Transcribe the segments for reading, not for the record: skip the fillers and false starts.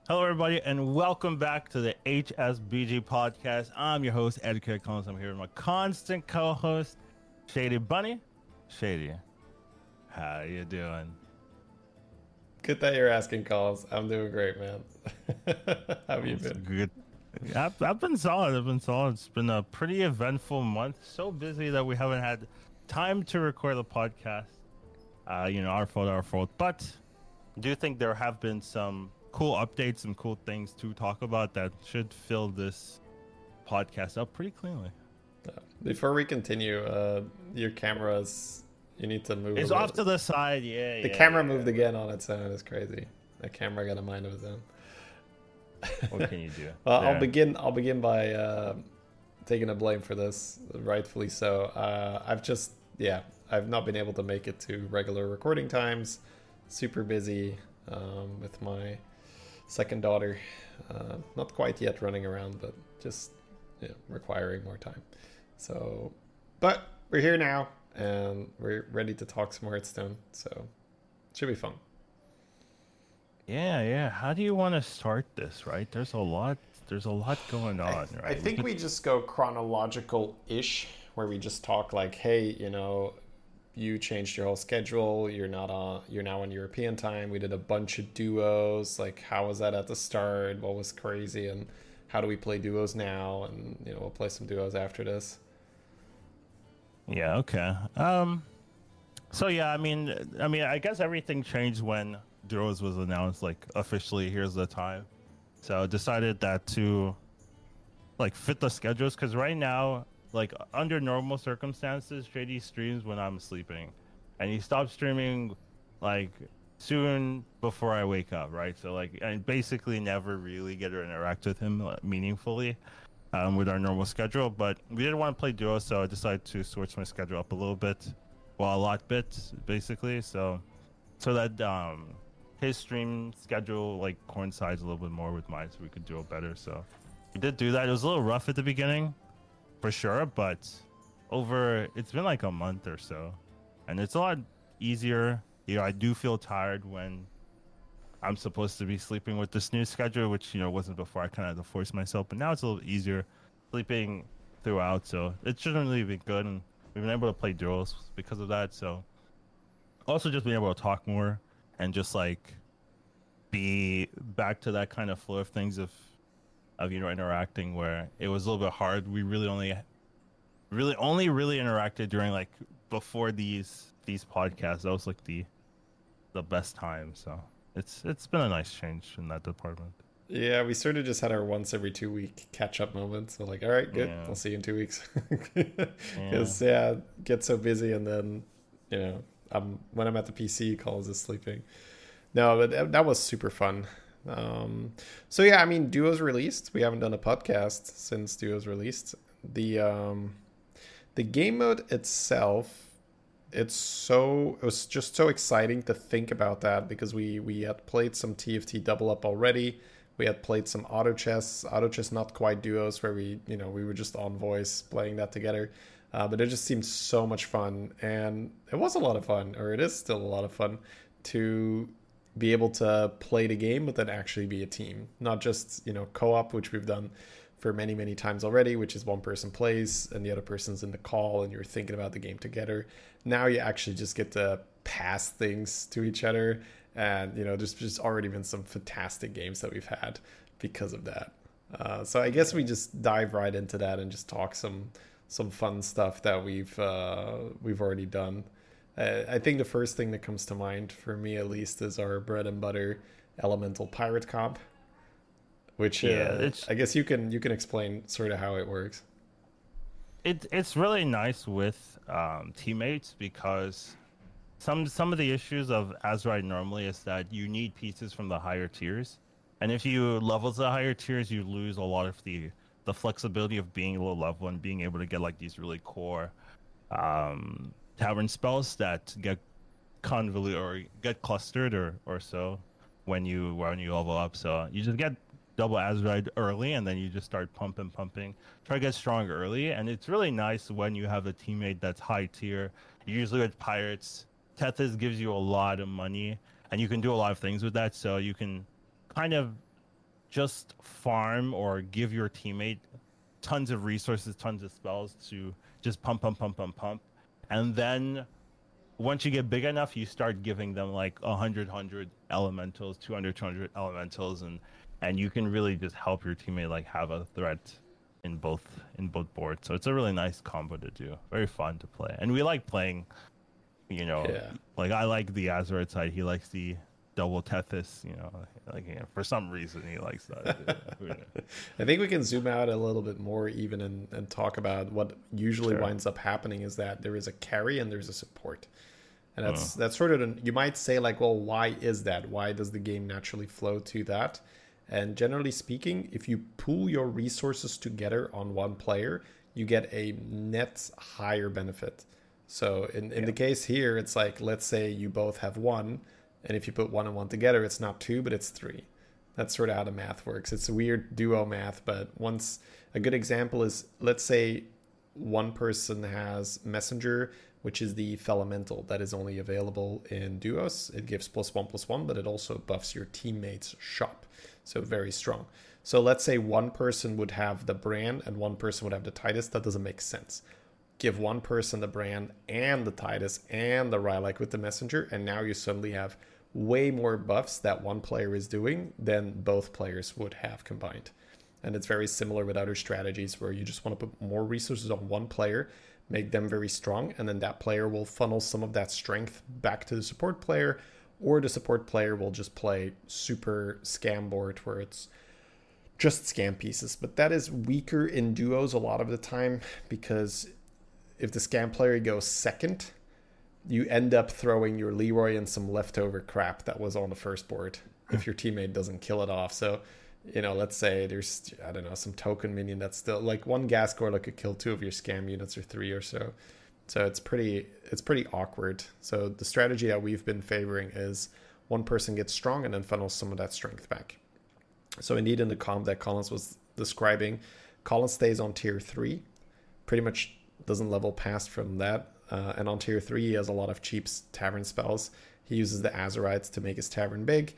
Hello, everybody, and welcome back to the HSBG podcast. I'm your host, Ed Collins. I'm here with my constant co-host, Shady Bunny. Shady, how you doing? Good that you're asking, calls. I'm doing great, man. How have you It's been? good. I've been solid. I've been solid. It's been a pretty eventful month. So busy that we haven't had time to record the podcast. Our fault, our fault. But I do think there have been some cool updates, some cool things to talk about that should fill this podcast up pretty cleanly. Before we continue, your cameras, you need to move a It's bit. off to the side. Yeah, The yeah, camera yeah. moved again on its own. It's crazy. The camera got a mind of its own. What can you do? Well, I'll There. begin. I'll begin by taking the blame for this, rightfully so. I've not been able to make it to regular recording times. Super busy with my second daughter. Not quite yet running around, but just requiring more time. So, but we're here now, and we're ready to talk some Hearthstone. So, it should be fun. Yeah, yeah. How do you want to start this, right? There's a lot. There's a lot going on, I right? think we just go chronological ish, where we just talk like, hey, you changed your whole schedule. You're now on European time. We did a bunch of duos. Like, how was that at the start? What was crazy? And how do we play duos now? And, we'll play some duos after this. Yeah. Okay. So yeah, I guess everything changed when Duros was announced. Like officially, here's the time. So I decided that to like fit the schedules because right now, like under normal circumstances, JD streams when I'm sleeping, and he stops streaming like soon before I wake up, right? So like I basically never really get to interact with him meaningfully with our normal schedule. But we didn't want to play duo, so I decided to switch my schedule up a little bit, well, a lot bit basically. So that his stream schedule like coincides a little bit more with mine, so we could do it better. So we did do that. It was a little rough at the beginning, for sure, but it's been like a month or so, and it's a lot easier. I do feel tired when I'm supposed to be sleeping with this new schedule, which wasn't before. I kind of had to force myself, but now it's a little easier sleeping throughout. So it's generally been good, and we've been able to play duels because of that. So also just being able to talk more and just like be back to that kind of flow of things of interacting where it was a little bit hard. We really only interacted during like before these podcasts. That was like the best time. So it's been a nice change in that department. Yeah, we sort of just had our once every 2 week catch up moment. So like, all right, good. Yeah, I'll see you in 2 weeks. yeah, Because get so busy, and then when I'm at the PC, calls is sleeping. No, but that was super fun. So yeah, I mean, Duo's released. We haven't done a podcast since Duo's released. The game mode itself, it was just so exciting to think about that, because we had played some TFT double up already. We had played some auto chess, not quite duos, where we were just on voice playing that together. But it just seemed so much fun, and it was a lot of fun, or it is still a lot of fun, to be able to play the game, but then actually be a team, not just co-op, which we've done for many many times already, which is one person plays and the other person's in the call, and you're thinking about the game together. Now you actually just get to pass things to each other, and there's just already been some fantastic games that we've had because of that. So I guess we just dive right into that and just talk some fun stuff that we've already done. I think the first thing that comes to mind, for me at least, is our bread and butter elemental pirate comp, which yeah. It's I guess you can explain sort of how it works. it's really nice with teammates because some of the issues of Azerite normally is that you need pieces from the higher tiers, and if you level to the higher tiers, you lose a lot of the flexibility of being low level and being able to get like these really core tavern spells that get convoluted or get clustered or so when you level up. So you just get double Azurite early, and then you just start pumping, try to get strong early, and it's really nice when you have a teammate that's high tier. Usually with pirates, Tethys gives you a lot of money, and you can do a lot of things with that. So you can kind of just farm or give your teammate tons of resources, tons of spells to just pump, pump, pump, pump, pump. And then once you get big enough, you start giving them like 100 elementals, 200 elementals, and you can really just help your teammate like have a threat in both boards. So it's a really nice combo to do. Very fun to play. And we like playing, like I like the Azure side, he likes the double Tethys, for some reason he likes that. I think we can zoom out a little bit more even and talk about what usually winds up happening is that there is a carry and there's a support. And that's sort of, you might say like, well, why is that? Why does the game naturally flow to that? And generally speaking, if you pool your resources together on one player, you get a net higher benefit. So in the case here, it's like, let's say you both have 1. And if you put 1 and 1 together, it's not 2, but it's 3. That's sort of how the math works. It's a weird duo math, but a good example is, let's say one person has Messenger, which is the Felemental that is only available in duos. It gives +1/+1, but it also buffs your teammate's shop. So very strong. So let's say one person would have the Bran and one person would have the Titus. That doesn't make sense. Give one person the Bran and the Titus and the Rylak with the Messenger, and now you suddenly have way more buffs that one player is doing than both players would have combined. And it's very similar with other strategies where you just want to put more resources on one player, make them very strong, and then that player will funnel some of that strength back to the support player, or the support player will just play super scam board where it's just scam pieces. But that is weaker in duos a lot of the time, because if the scam player goes second, you end up throwing your Leroy and some leftover crap that was on the first board if your teammate doesn't kill it off. So, let's say there's, I don't know, some token minion that's still like one gas core that could kill 2 of your scam units or 3 or so. So it's pretty awkward. So the strategy that we've been favoring is one person gets strong and then funnels some of that strength back. So indeed, in the comp that Collins was describing, Collins stays on tier 3, pretty much doesn't level past from that. And on tier 3, he has a lot of cheap tavern spells. He uses the Azurites to make his tavern big.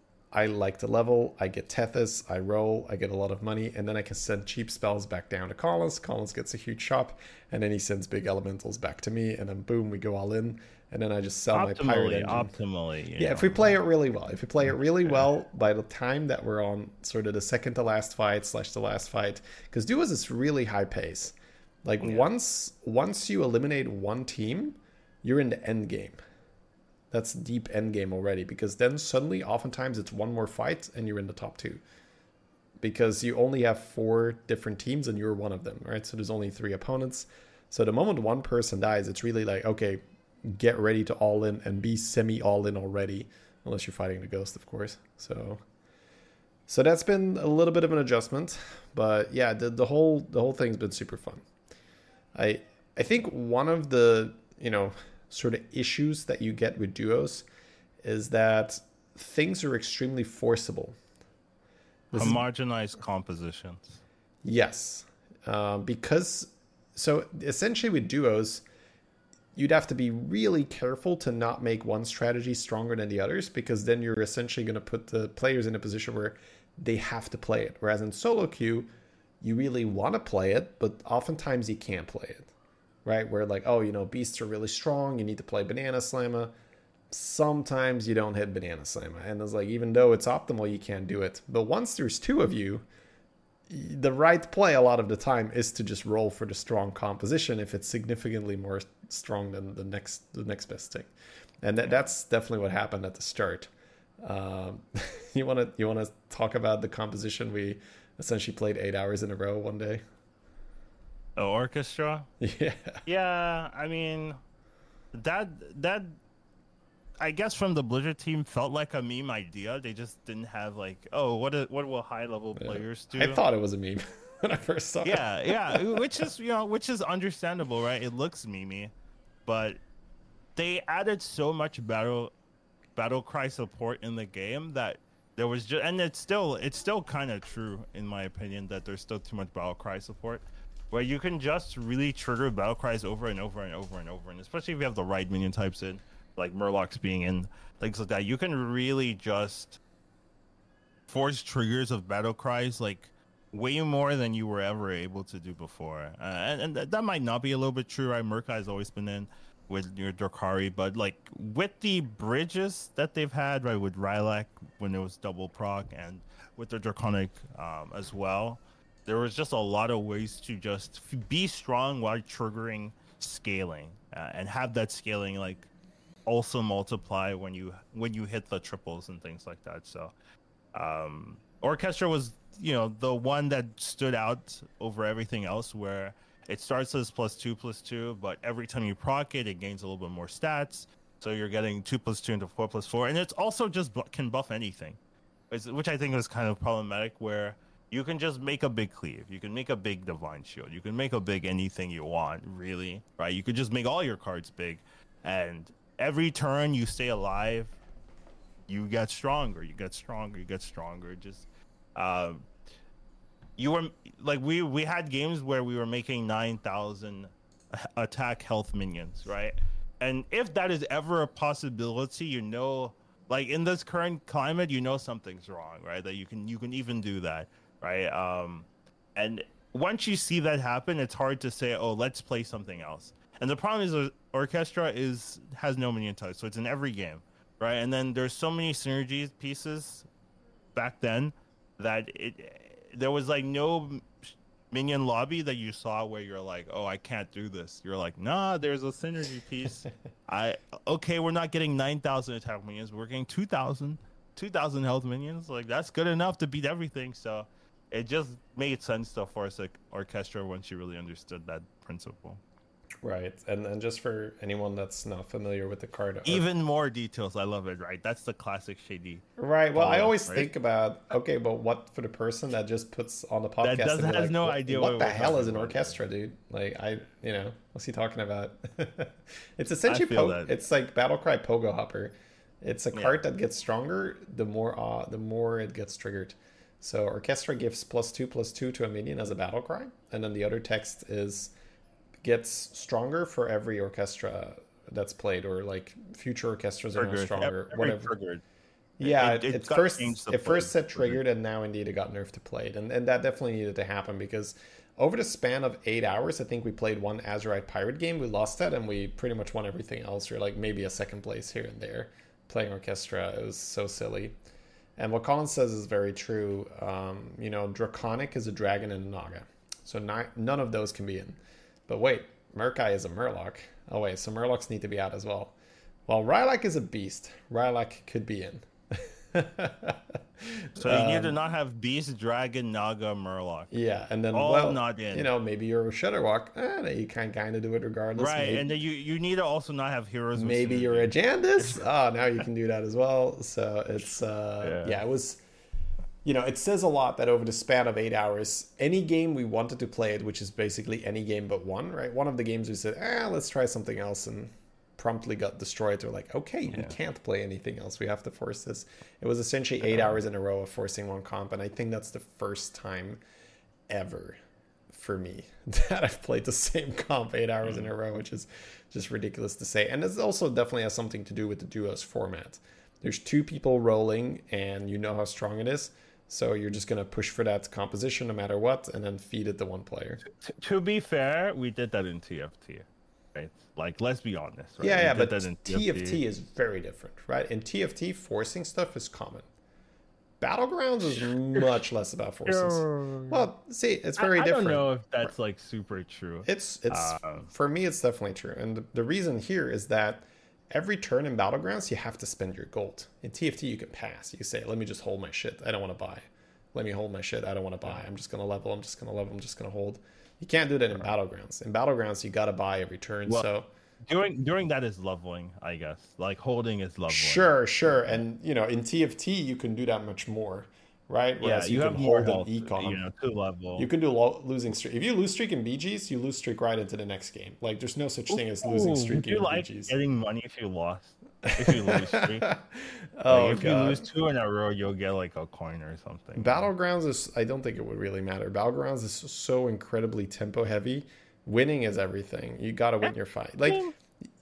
I like to level, I get Tethys, I roll, I get a lot of money, and then I can send cheap spells back down to Collins. Collins gets a huge shop, and then he sends big elementals back to me, and then boom, we go all in, and then I just sell my pirate engine. Optimally. If we play it really well. If we play it really well, by the time that we're on sort of the second to last fight / the last fight, because duos is really high pace. Like once you eliminate one team, you're in the end game. That's deep end game already, because then suddenly oftentimes it's one more fight and you're in the top 2. Because you only have 4 different teams and you're one of them, right? So there's only 3 opponents. So the moment one person dies, it's really like, okay, get ready to all in and be semi all in already, unless you're fighting the ghost, of course. So that's been a little bit of an adjustment, but yeah, the whole thing's been super fun. I think one of the, sort of issues that you get with duos is that things are extremely forcible. Homogenized compositions. Yes. Because, so essentially with duos, you'd have to be really careful to not make one strategy stronger than the others, because then you're essentially going to put the players in a position where they have to play it. Whereas in solo queue, you really want to play it, but oftentimes you can't play it. Right? Where like, beasts are really strong, you need to play Banana Slammer. Sometimes you don't hit Banana Slammer. And it's like, even though it's optimal, you can't do it. But once there's 2 of you, the right play a lot of the time is to just roll for the strong composition if it's significantly more strong than the next best thing. And that's definitely what happened at the start. You want to talk about the composition? We essentially played 8 hours in a row one day. The orchestra? Yeah, I mean, that I guess from the Blizzard team felt like a meme idea. They just didn't have like, what will high level players do? I thought it was a meme when I first saw it. Yeah, which is understandable, right? It looks memey, but they added so much battle cry support in the game that there was just, and it's still kind of true in my opinion that there's still too much battle cry support, where you can just really trigger battle cries over and over and over and over, and especially if you have the right minion types in, like Murlocs being in, things like that, you can really just forced triggers of battle cries like way more than you were ever able to do before. And that might not be a little bit true, right? Murkai has always been in with your Drakari, but like with the bridges that they've had, right, with Rylak when it was double proc and with the Draconic as well, there was just a lot of ways to just be strong while triggering scaling and have that scaling like also multiply when you hit the triples and things like that. So Orchestra was, the one that stood out over everything else, where it starts as +2/+2, but every time you proc it, it gains a little bit more stats. So you're getting 2/2 into 4/4, and it's also just can buff anything, which I think is kind of problematic, where you can just make a big cleave, you can make a big divine shield, you can make a big anything you want, really, right? You could just make all your cards big, and every turn you stay alive, you get stronger, you get stronger, you get stronger. Just you were like, we had games where we were making 9,000 attack health minions, right? And if that is ever a possibility, like in this current climate, something's wrong, right? That you can even do that, right? And once you see that happen, it's hard to say, oh, let's play something else. And the problem is Orchestra has no minion type, so it's in every game, right? And then there's so many synergy pieces back then that there was like no minion lobby that you saw where you're like, oh, I can't do this. You're like, nah, there's a synergy piece. We're not getting 9,000 attack minions, we're getting 2,000 health minions. Like, that's good enough to beat everything. So it just made sense to force like Orchestra once you really understood that principle. Right, and just for anyone that's not familiar with the card, even more details, I love it, right? That's the classic Shady. Right, well, I always think about, okay, but what for the person that just puts on the podcast that has like, no idea what the hell is an Orchestra, dude? Like, what's he talking about? It's essentially it's like Battlecry Pogo Hopper. It's a card that gets stronger the more it gets triggered. So Orchestra gives +2/+2 to a minion as a Battlecry, and then the other text gets stronger for every orchestra that's played, or like future orchestras are stronger, whatever. Triggered. Yeah, it first said triggered, and now indeed it got nerfed to played, and that definitely needed to happen, because over the span of 8 hours, I think we played one Azurite Pirate game, we lost that, and we pretty much won everything else, or like maybe a second place here and there playing Orchestra. It was so silly. And what Colin says is very true. Draconic is a dragon and a Naga, so none of those can be in. But wait, Murkai is a Murloc. Oh wait, so Murlocs need to be out as well. Well, Rylak is a beast. Rylak could be in. So you need to not have Beast, Dragon, Naga, Murloc. Yeah, and then all not in. Maybe you're a Shudderwock. You can kind of do it regardless. Right, and then you need to also not have heroes. Maybe you're a Jandis. Now you can do that as well. So it's it was. It says a lot that over the span of 8 hours, any game we wanted to play it, which is basically any game but one, right? One of the games we said, let's try something else, and promptly got destroyed. They're like, okay, we can't play anything else. We have to force this. It was essentially 8 hours in a row of forcing one comp, and I think that's the first time ever for me that I've played the same comp 8 hours in a row, which is just ridiculous to say. And it also definitely has something to do with the duos format. There's two people rolling, and you know how strong it is. So you're just going to push for that composition no matter what, and then feed it to one player. To be fair, we did that in TFT, right? Like, let's be honest. Right? Yeah, but TFT is very different, right? In TFT, forcing stuff is common. Battlegrounds is much less about forces. Well, see, it's very different. I don't know if that's like super true. It's for me, it's definitely true. And the reason here is that every turn in Battlegrounds, you have to spend your gold. In TFT, you can pass. You say, let me just hold my shit. I don't want to buy. Let me hold my shit. I don't want to buy. I'm just going to level. I'm just going to level. I'm just going to hold. You can't do that in Battlegrounds. In Battlegrounds, you got to buy every turn. Well, so during that is leveling, I guess. Like, holding is leveling. Sure. And, in TFT, you can do that much more. Right? Whereas you can hold an econ. To level. You can do losing streak. If you lose streak in BGs, you lose streak right into the next game. Like, there's no such thing as losing streak in like BGs. Getting money if you lost? If you lose streak? If you lose 2 in a row, you'll get like a coin or something. Battlegrounds is, I don't think it would really matter. Battlegrounds is so incredibly tempo heavy. Winning is everything. You got to win your fight. Like,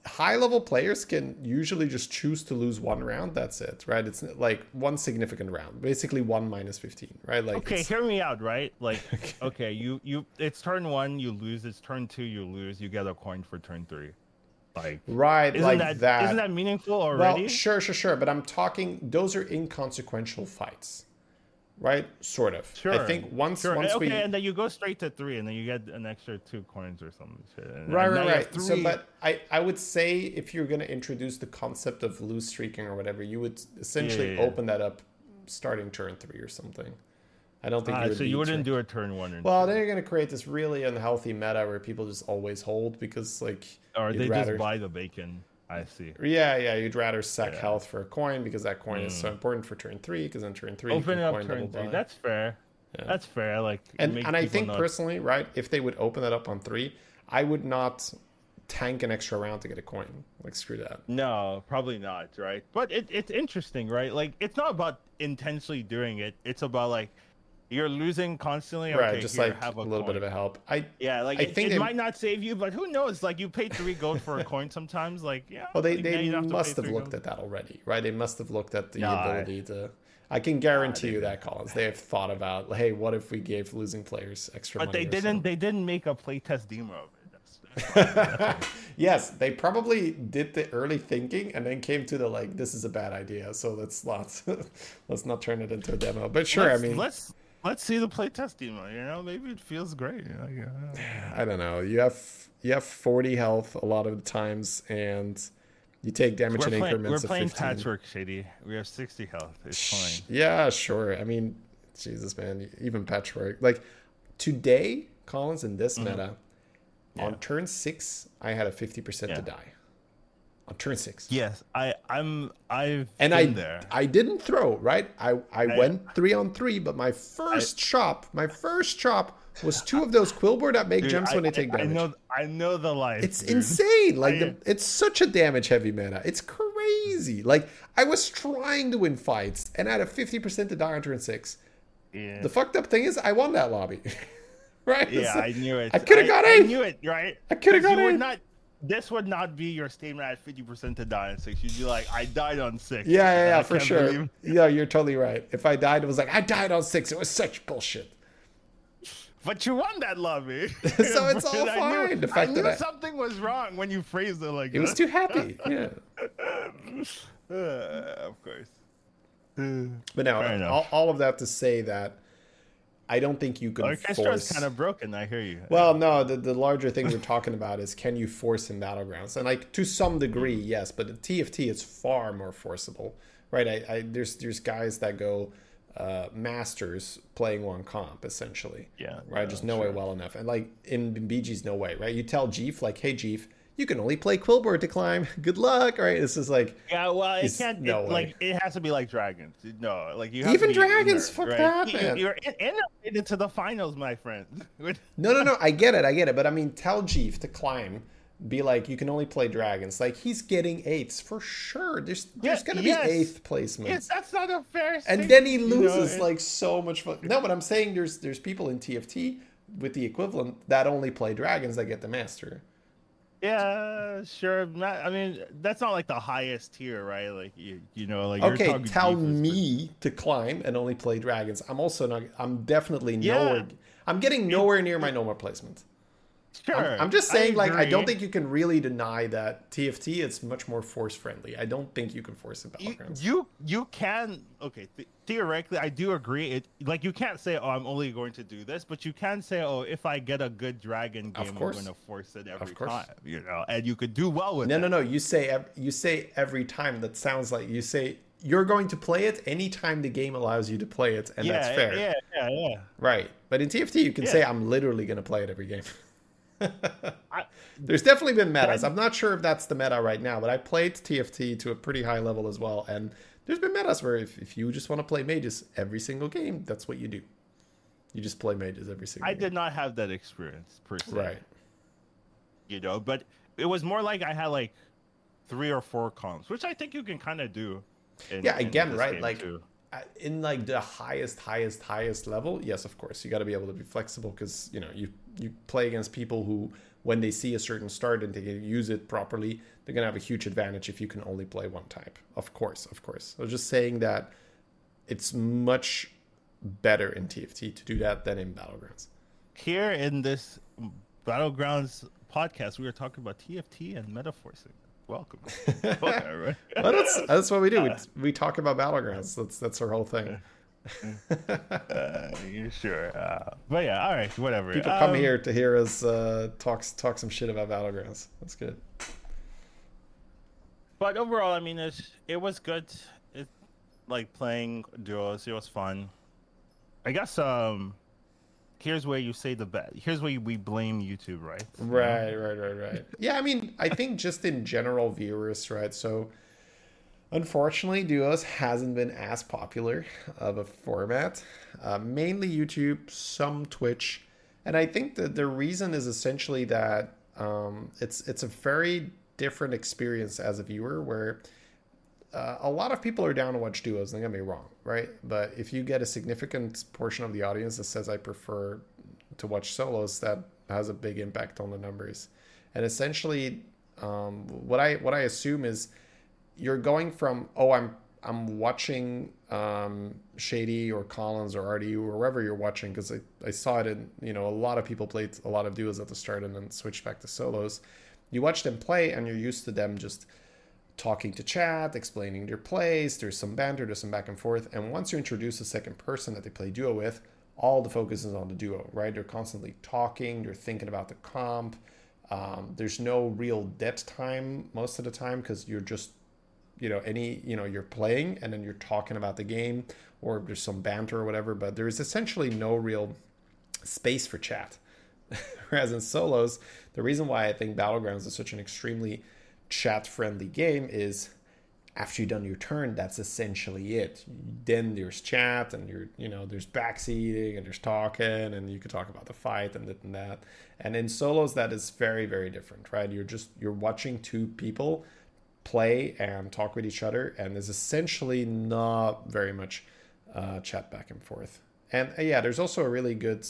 high level players can usually just choose to lose one round. That's it, right? It's like one significant round, basically 1 minus 15, right? Like, okay, hear me out, right? Like, okay, you it's turn 1, you lose. It's turn 2, you lose. You get a coin for turn 3. Like, right, isn't like that. Isn't that meaningful already? Well, sure. But I'm talking, those are inconsequential fights, right? Sort of. Sure. I think once okay, we. and then you go straight to 3, and then you get an extra 2 coins or something. Right. So, but I would say if you're going to introduce the concept of lose streaking or whatever, you would essentially open that up starting turn 3 or something. I don't think you wouldn't do a turn 1 and well, 2. then you're going to create this really unhealthy meta where people just always hold because, like, or they just buy the bacon. I see. Yeah, you'd rather sack health for a coin because that coin is so important for turn 3, because on turn 3 open you up can turn 3. buy. That's fair. Yeah. That's fair. Like, and I think personally, right, if they would open that up on 3, I would not tank an extra round to get a coin. Like, screw that. No, probably not, right? But it's interesting, right? Like, it's not about intentionally doing it. It's about, like, you're losing constantly. Right, okay, just here, like have a little bit of a help. Like I think it might not save you, but who knows? Like, you pay 3 gold for a coin sometimes. Like, yeah. Well, they like, must have looked at that already, right? They must have looked at the ability to. I can guarantee you that, Collins. They have thought about, hey, what if we gave losing players extra money? But they didn't. They didn't make a playtest demo of it. Yes, they probably did the early thinking and then came to the, like, this is a bad idea, so let's not turn it into a demo. But sure, Let's see the playtest demo. You know, maybe it feels great. I don't know. You have 40 health a lot of the times, and you take damage in increments of 15. We're playing Patchwork, Shady. We have 60 health. It's fine. Yeah, sure. I mean, Jesus, man. Even Patchwork. Like, today, Collins, in this meta, on turn 6, I had a 50% to die. On turn 6. Yes, I've been there. I didn't throw, right? I went 3-on-3, but my first chop was 2 of those Quillboar that make gems when they take damage. I know the life. It's insane. Like, it's such a damage heavy meta. It's crazy. Like, I was trying to win fights and I had a 50% to die on turn 6. Yeah. The fucked up thing is I won that lobby. Right? Yeah, I knew it. I could have got 8. I knew it, right? I could have got 8. This would not be your statement at 50% to die on 6. You'd be like, I died on 6. Yeah, for sure. Yeah, you're totally right. If I died, it was like, I died on 6. It was such bullshit. But you won that lobby. So it's all fine. The fact I knew that something was wrong when you phrased it like that. It was too happy. Yeah. Of course. But no, all of that to say that I don't think you can Orchestra's kind of broken, I hear you. Well, no, the larger thing we're talking about is, can you force in battlegrounds? And, like, to some degree, yes, but the TFT is far more forcible, right? There's guys that go masters playing one comp, essentially. Yeah. Right? Just no way well enough. And, like, in BG's no way, right? You tell Jeef, like, hey, Jeef, you can only play Quillboar to climb. Good luck, right? This is like, yeah. Well, it can't. It has to be like dragons. No, like you have even to be dragons. Fuck right? that, man. You're integrated to the finals, my friend. No. I get it. But I mean, tell Jeef to climb. Be like, you can only play dragons. Like, he's getting 8s for sure. There's gonna be 8th placements. Yes, that's not a fair. And then he loses like so much fun. No, but I'm saying there's people in TFT with the equivalent that only play dragons that get the master. Yeah, sure. I mean, that's not like the highest tier, right? Like you know, like okay, tell me to climb and only play dragons. I'm also not. I'm definitely nowhere. I'm getting nowhere near my normal placement. Sure. I'm just saying, like, I don't think you can really deny that TFT is much more force friendly. I don't think you can force it battlegrounds. You can. Okay, theoretically, I do agree. It like you can't say, oh, I'm only going to do this, but you can say, oh, if I get a good dragon game, I'm going to force it every time. You know, and you could do well with it. No. You say every time. That sounds like you say you're going to play it anytime the game allows you to play it, and that's fair. Yeah. Right, but in TFT, you can say I'm literally going to play it every game. There's definitely been metas. I'm not sure if that's the meta right now, but I played TFT to a pretty high level as well, and there's been metas where if you just want to play mages every single game, that's what you do. You just play mages every single game. I did not have that experience per se. Right. You know, but it was more like I had like 3 or 4 comps, which I think you can kind of do. Again, right? Like, too. in like the highest level, yes, of course, you got to be able to be flexible because you play against people who, when they see a certain start and they can use it properly, they're gonna have a huge advantage if you can only play one type. Of course. I was just saying that it's much better in TFT to do that than in Battlegrounds. Here in this Battlegrounds podcast, we were talking about TFT and metaforcing. Welcome. Well, that's what we do. We talk about Battlegrounds. That's our whole thing. You're sure? But yeah, all right, whatever. People come here to hear us talk some shit about Battlegrounds. That's good. But overall, I mean, it was good. It like playing duos. It was fun. I guess here's where you say the bet. Here's where we blame YouTube, right? Right. Yeah, I mean, I think just in general viewers, right? So unfortunately, duos hasn't been as popular of a format. Mainly YouTube, some Twitch, and I think that the reason is essentially that it's a very different experience as a viewer where a lot of people are down to watch duos, don't get me wrong, right? But if you get a significant portion of the audience that says I prefer to watch solos, that has a big impact on the numbers. And essentially, what I assume is you're going from, I'm watching Shady or Collins or RDU or wherever you're watching, because I saw it in, a lot of people played a lot of duos at the start and then switched back to solos. You watch them play and you're used to them just talking to chat, explaining their plays. There's some banter, there's some back and forth. And once you introduce a second person that they play duo with, all the focus is on the duo, right? They're constantly talking, they're thinking about the comp. There's no real dead time most of the time because you're just, you're playing and then you're talking about the game or there's some banter or whatever, but there's essentially no real space for chat. Whereas in solos, the reason why I think Battlegrounds is such an extremely chat-friendly game is after you've done your turn, that's essentially it. Then there's chat and there's backseating and there's talking and you could talk about the fight and that. And in solos, that is very, very different, right? You're watching two people play and talk with each other, and there's essentially not very much chat back and forth. And yeah, there's also a really good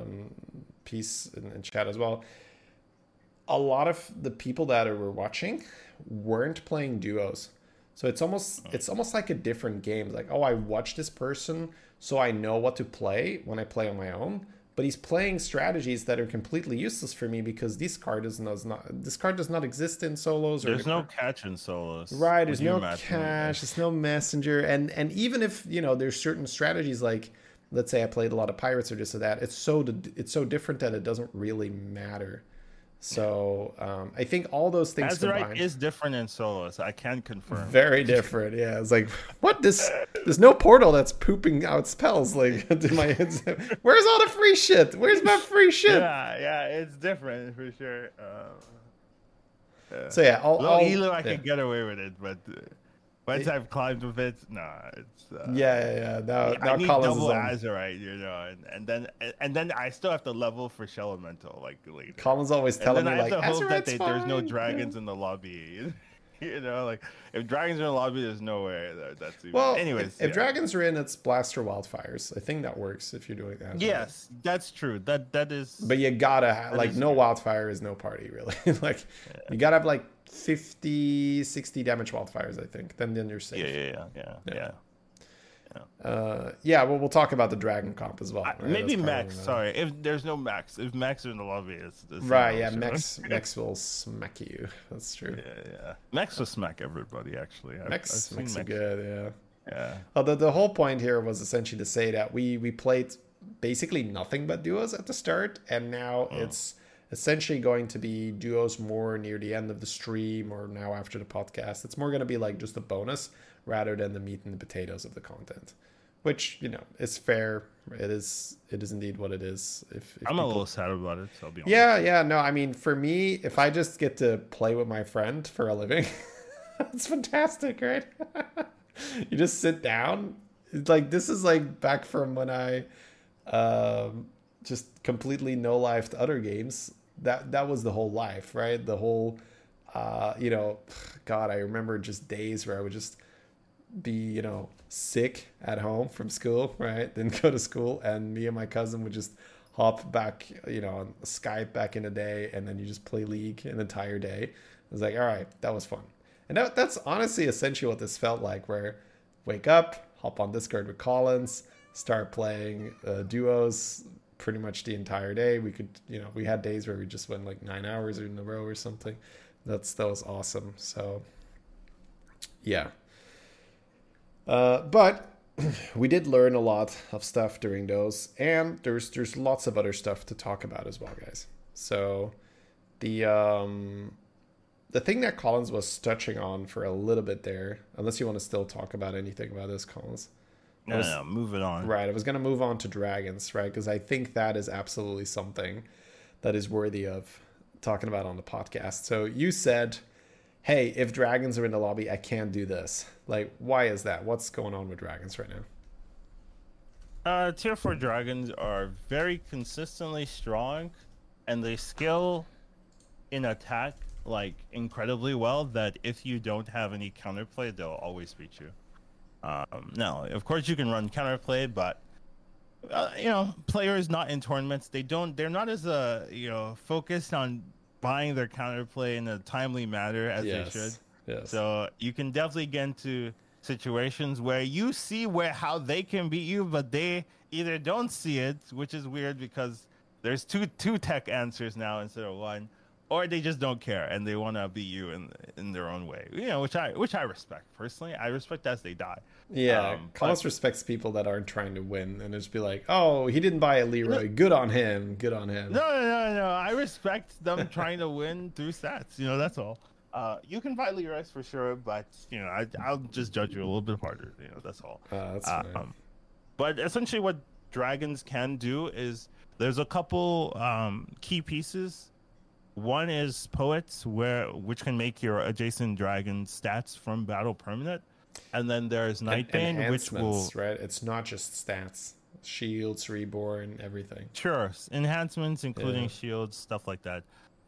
piece in chat as well. A lot of the people that were watching weren't playing duos. So it's almost like a different game. Like, I watch this person, so I know what to play when I play on my own. But he's playing strategies that are completely useless for me because this card does not exist in solos. There's no catch in solos. Right, there's no catch, there's no messenger. And even if, there's certain strategies like, let's say I played a lot of pirates or this or that, it's so different that it doesn't really matter. So I think all those things combined is different in solos. I can confirm. Very different. Yeah, it's like what there's no portal that's pooping out spells. Like where's all the free shit? Where's my free shit? Yeah, it's different for sure. So yeah, Elo I can get away with it, but once I've climbed with it, it's yeah. Now I need Collins double is on. Azurite, and then I still have to level for Shell Elemental like later. Collins always telling me like, I have to hope that there's no fine. dragons in the lobby. Like if dragons are in the lobby, there's no way that's even. Well, anyways, if dragons are in, it's Blaster Wildfires. I think that works if you're doing that. Yes, that's true. That is. But you gotta no wildfire is no party really. Like you gotta have like 50, 60 damage wildfires. I think then you're safe. Yeah. Well, we'll talk about the dragon comp as well. Right? Maybe Max. Sorry, if there's no Max, if Max are in the lobby, it's right. Yeah, Max will smack you. That's true. Yeah. Max will smack everybody. Actually, Max is good. Yeah. The whole point here was essentially to say that we played basically nothing but duos at the start, and now it's essentially going to be duos more near the end of the stream or now after the podcast. It's more going to be like just a bonus rather than the meat and the potatoes of the content, which is fair. It is indeed what it is. If I'm a little sad about it, so I'll be honest. Yeah. No, I mean, for me, if I just get to play with my friend for a living, it's fantastic, right? You just sit down. It's like this is like back from when I just completely no-lifed other games. That was the whole life, right? The whole, God, I remember just days where I would just be, sick at home from school, right? Then go to school, and me and my cousin would just hop back, on Skype back in the day, and then you just play League an entire day. It was like, all right, that was fun. And that's honestly essentially what this felt like, where wake up, hop on Discord with Collins, start playing duos pretty much the entire day. We could, we had days where we just went like 9 hours in a row or something. That was awesome. So yeah. But we did learn a lot of stuff during those, and there's lots of other stuff to talk about as well, guys. So the thing that Collins was touching on for a little bit there, unless you want to still talk about anything about this, Collins. No, move it on. Right, I was going to move on to dragons, right? Because I think that is absolutely something that is worthy of talking about on the podcast. So you said, hey, if dragons are in the lobby, I can't do this. Like, why is that? What's going on with dragons right now? Tier 4 dragons are very consistently strong, and they skill in attack like incredibly well, that if you don't have any counterplay, they'll always beat you. Now, of course, you can run counterplay, but players not in tournaments, they're not as focused on buying their counterplay in a timely manner as they should. Yes. So you can definitely get into situations where you see how they can beat you, but they either don't see it, which is weird because there's two tech answers now instead of one, or they just don't care and they want to beat you in their own way. Which I respect personally. I respect as they die. Yeah, Collins respects people that aren't trying to win and just be like, oh, he didn't buy a Leroy. Good on him. Good on him. No. I respect them trying to win through stats. That's all. You can buy Leroy's for sure, but I'll just judge you a little bit harder. That's all. That's fine. But essentially, what dragons can do is there's a couple key pieces. One is Poets, which can make your adjacent dragon stats from battle permanent, and then there's Nightbane, which will right. It's not just stats, shields, reborn, everything. Sure, enhancements including shields, stuff like that.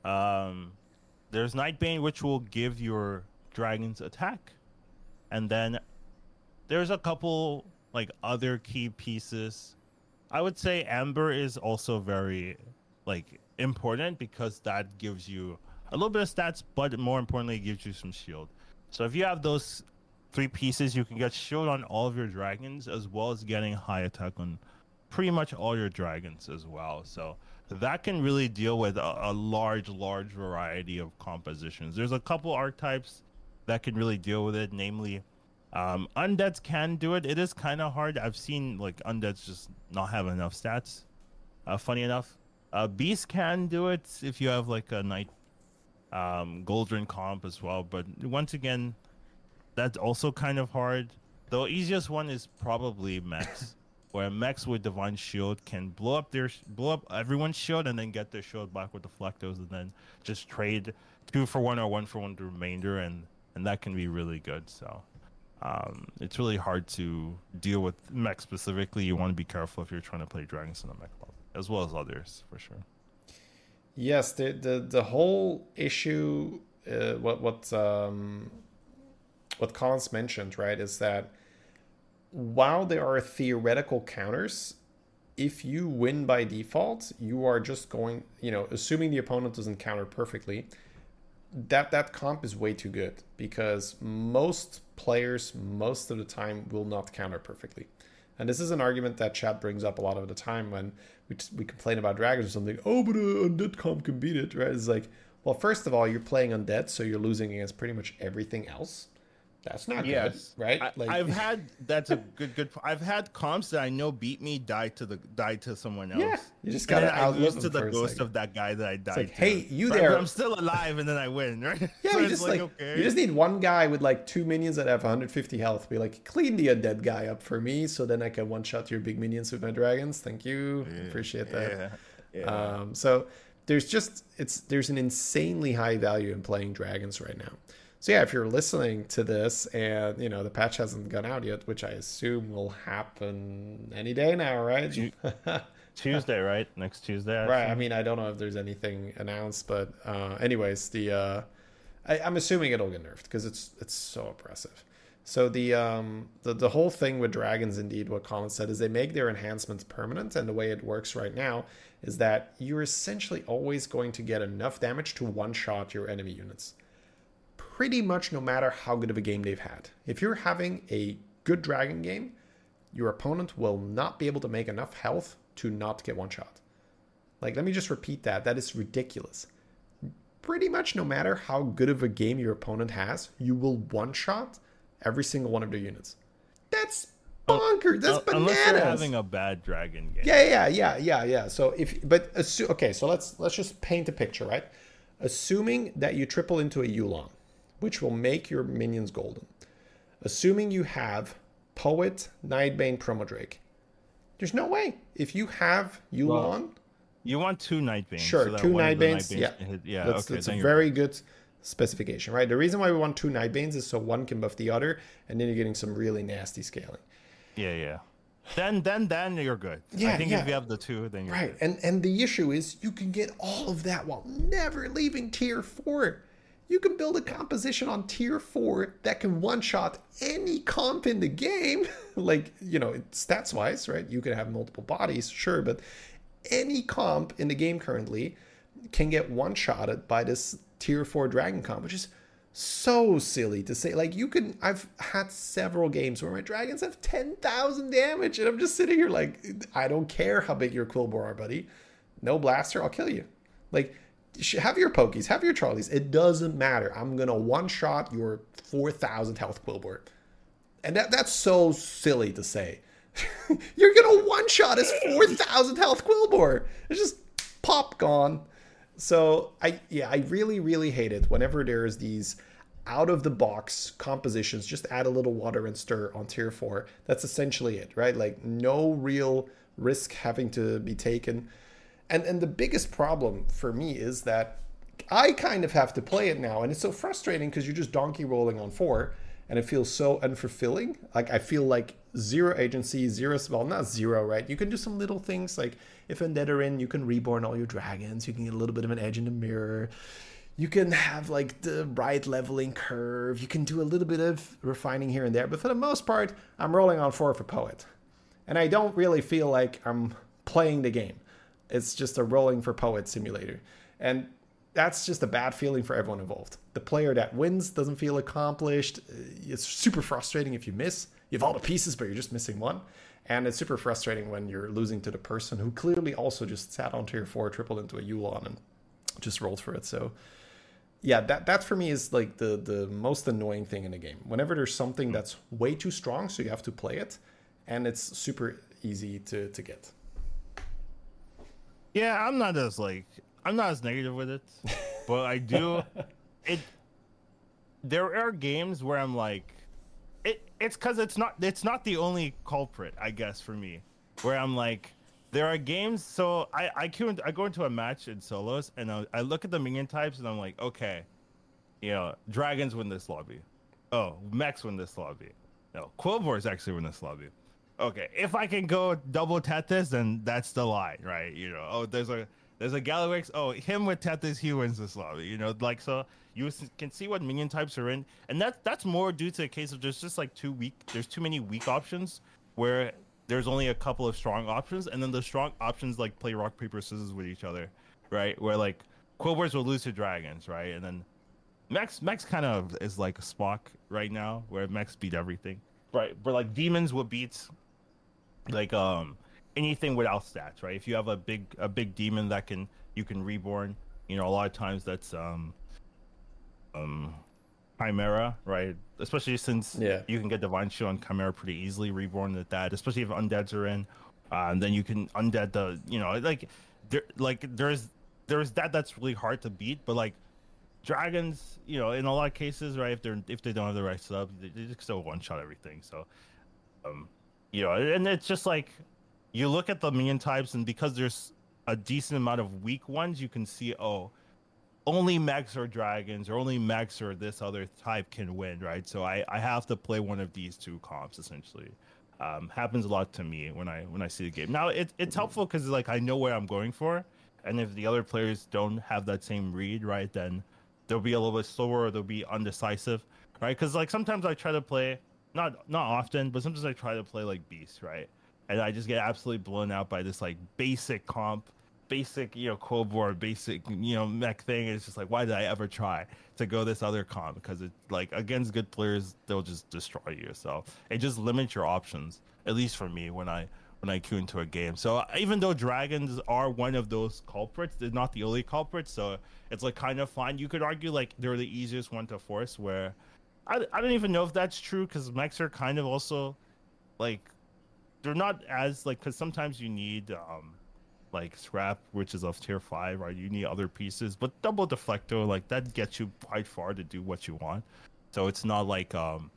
There's Nightbane, which will give your dragons attack, and then there's a couple like other key pieces. I would say Amber is also very important because that gives you a little bit of stats, but more importantly, it gives you some shield. So if you have those three pieces, you can get shield on all of your dragons, as well as getting high attack on pretty much all your dragons as well. So that can really deal with a large variety of compositions. There's a couple archetypes that can really deal with it, namely undeads can do it. It is kind of hard. I've seen undeads just not have enough stats, funny enough. Beast can do it if you have a Knight Goldrin comp as well, but once again, that's also kind of hard. The easiest one is probably Mechs, where Mechs with Divine Shield can blow up everyone's shield and then get their shield back with Deflectos, and then just trade 2-for-1 or 1-for-1 the remainder, and that can be really good. So it's really hard to deal with Mech specifically. You want to be careful if you're trying to play dragons in the Mech level, as well as others for sure. Yes, the whole issue, what Collins mentioned, right, is that while there are theoretical counters, if you win by default, you are just going, assuming the opponent doesn't counter perfectly, that comp is way too good, because most players most of the time will not counter perfectly. And this is an argument that chat brings up a lot of the time when we complain about dragons or something. Oh, but undead comp can beat it, right? It's like, well, first of all, you're playing undead, so you're losing against pretty much everything else. That's not good, right? That's a good. I've had comps that I know beat me die to someone else. Yeah, you just gotta outlive them to the ghost of that guy that I died. It's like, to. Hey, you right, there? But I'm still alive, and then I win, right? Yeah, so you just okay. You just need one guy with 2 minions that have 150 health. Be like, clean the undead guy up for me, so then I can one shot your big minions with my dragons. Thank you, appreciate that. Yeah. So there's an insanely high value in playing dragons right now. So yeah, if you're listening to this and the patch hasn't gone out yet, which I assume will happen any day now, right? Tuesday, right? Next Tuesday. Right. I mean, I don't know if there's anything announced, but anyways, I'm assuming it'll get nerfed because it's so oppressive. So the whole thing with dragons, indeed, what Colin said is they make their enhancements permanent, and the way it works right now is that you're essentially always going to get enough damage to one-shot your enemy units. Pretty much no matter how good of a game they've had. If you're having a good dragon game, your opponent will not be able to make enough health to not get one-shot. Like, let me just repeat that. That is ridiculous. Pretty much no matter how good of a game your opponent has, you will one-shot every single one of their units. That's bonkers. That's bananas. Unless you're having a bad dragon game. Yeah. So so let's just paint a picture, right? Assuming that you triple into a Yulon, which will make your minions golden. Assuming you have Poet, Nightbane, Promodrake. There's no way. If you have Yulon... You want 2 Nightbanes. Sure, so 2 Nightbanes. Yeah, that's a very good specification, right? The reason why we want 2 Nightbanes is so one can buff the other, and then you're getting some really nasty scaling. Yeah. Then you're good. I think if you have the 2, then you're right. good. And the issue is you can get all of that while never leaving tier 4. You can build a composition on tier 4 that can one-shot any comp in the game. Like, stats-wise, right? You could have multiple bodies, sure, but any comp in the game currently can get one-shotted by this tier 4 dragon comp, which is so silly to say. Like, I've had several games where my dragons have 10,000 damage, and I'm just sitting here like, I don't care how big your Quilboar are, buddy. No blaster, I'll kill you. Like, have your Pokies, have your Charlies. It doesn't matter. I'm going to one-shot your 4,000 health Quilboar. And that's so silly to say. You're gonna one-shot his 4,000 health Quilboar. It's just pop, gone. So I really, really hate it whenever there's these out-of-the-box compositions. Just add a little water and stir on tier 4. That's essentially it, right? Like, no real risk having to be taken. And the biggest problem for me is that I kind of have to play it now, and it's so frustrating because you're just donkey rolling on 4. And it feels so unfulfilling. Like, I feel like zero agency, not zero, right? You can do some little things, like if Undead are in, you can reborn all your dragons. You can get a little bit of an edge in the mirror. You can have like the right leveling curve. You can do a little bit of refining here and there. But for the most part, I'm rolling on 4 for Poet. And I don't really feel like I'm playing the game. It's just a rolling for Poet simulator. And that's just a bad feeling for everyone involved. The player that wins doesn't feel accomplished. It's super frustrating if you miss. You have all the pieces, but you're just missing one. And it's super frustrating when you're losing to the person who clearly also just sat on tier 4, tripled into a Yulon, and just rolled for it. So, yeah, that for me is like the most annoying thing in the game. Whenever there's something that's way too strong, so you have to play it, and it's super easy to get. Yeah, I'm not as negative with it, but I do. There are games where I'm like, it's because it's not the only culprit, I guess, for me, where I'm like, there are games. So I go into a match in solos, and I look at the minion types, and I'm like, okay, dragons win this lobby. Oh, mechs win this lobby. No, Quilboars actually win this lobby. Okay, if I can go double Tethys, then that's the line, right? Oh, there's a Galliwix. Oh, him with Tethys, he wins this lobby. So you can see what minion types are in, and that's more due to a case of there's just like there's too many weak options where there's only a couple of strong options, and then the strong options like play rock paper scissors with each other, right? Where like Quilboars will lose to dragons, right? And then mechs kind of is like a Spock right now, where mechs beat everything, right? But like demons will beat like anything without stats, right? If you have a big demon that you can reborn, a lot of times that's Chimera, right? Especially since you can get Divine Shield on Chimera pretty easily, reborn with that, especially if undeads are in. Then you can undead there's that's really hard to beat, but like dragons, in a lot of cases, right? If they don't have the right sub, they just still one shot everything. So and it's just like you look at the minion types, and because there's a decent amount of weak ones, you can see, only mechs or dragons, or only mechs or this other type can win, right? So I have to play one of these 2 comps essentially. Happens a lot to me when I see the game. Now it's helpful because like I know what I'm going for, and if the other players don't have that same read, right, then they'll be a little bit slower, or they'll be undecisive, right? Because like sometimes I try to play not often, but sometimes I try to play like Beast, right? And I just get absolutely blown out by this like basic comp, basic core board, basic mech thing. And it's just like, why did I ever try to go this other comp? Because it like against good players, they'll just destroy you. So it just limits your options. At least for me, when I queue into a game. So even though dragons are one of those culprits, they're not the only culprit. So it's like kind of fine. You could argue like they're the easiest one to force. Where I don't even know if that's true because mechs are kind of also like they're not as like because sometimes you need like scrap, which is of tier 5, right? You need other pieces, but double deflector like that gets you quite far to do what you want. So it's not like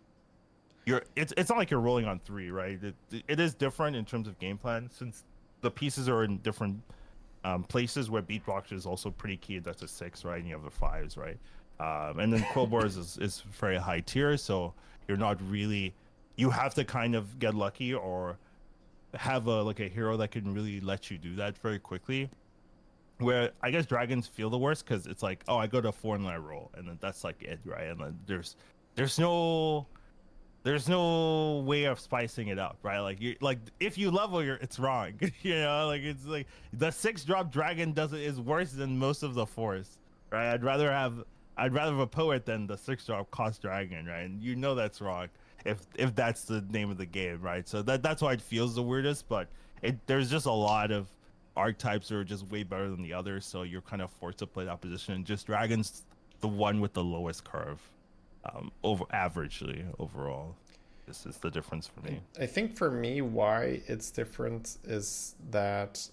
it's not like you're rolling on 3, right? It is different in terms of game plan since the pieces are in different places where beatbox is also pretty key. That's a 6, right? And you have the 5s, right? And then Quillbars is very high tier, so you're not really you have to kind of get lucky or have a hero that can really let you do that very quickly. Where I guess dragons feel the worst because it's like, oh, I go to 4 and I roll, and then that's like it, right? And then there's no there's no way of spicing it up, right? Like you like if you level it's wrong. Like it's like the 6-drop dragon doesn't is worse than most of the 4s, right? I'd rather have a poet than the 6-drop cost dragon, right? And that's wrong if that's the name of the game, right? So that's why it feels the weirdest, but there's just a lot of archetypes that are just way better than the others, so you're kind of forced to play that position. And just dragons the one with the lowest curve over averagely overall. This is the difference for me. I think for me, why it's different is that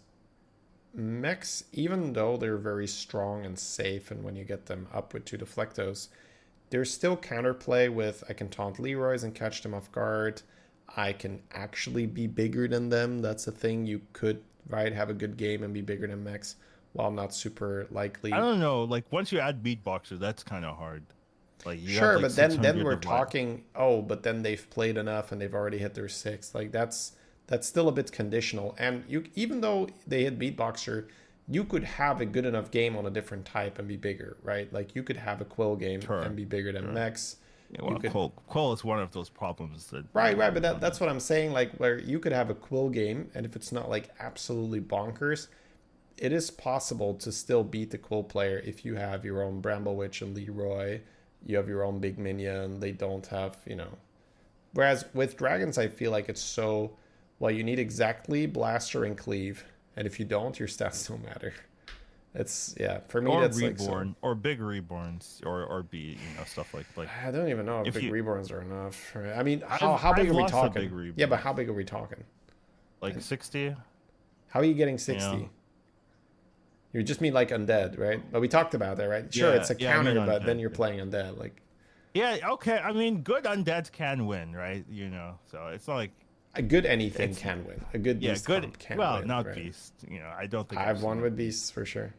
mechs, even though they're very strong and safe, and when you get them up with 2 deflectos, there's still counterplay with I can taunt Leroy's and catch them off guard. I can actually be bigger than them. That's a thing. You could, right, have a good game and be bigger than mechs while not super likely. I don't know. Like once you add beatboxer, that's kind of hard. Like sure, but then we're talking. Oh, but then they've played enough and they've already hit their 6. Like that's still a bit conditional. And you, even though they hit beatboxer, you could have a good enough game on a different type and be bigger, right? Like you could have a Quill game and be bigger than mechs. Yeah, well, Quill is one of those problems that right, but that's what I'm saying. Like where you could have a Quill game, and if it's not like absolutely bonkers, it is possible to still beat the Quill player if you have your own Bramble Witch and Leroy. You have your own big minion. They don't have, Whereas with dragons, I feel like it's so, well, you need exactly Blaster and Cleave. And if you don't, your stats don't matter. It's, for me, or that's Reborn, like or big Reborns, or be, stuff like. I don't even know if big Reborns are enough. Right? I mean, how big are we talking? Yeah, but how big are we talking? Like 60? How are you getting 60? You just mean like undead, right? But we talked about that, right? Sure, it's a counter, but then you're playing undead. Like, yeah, okay. I mean, good undeads can win, right? So it's not like a good anything can win. A good beast can win. Well, not right? beast. I don't think I've won with beasts for sure.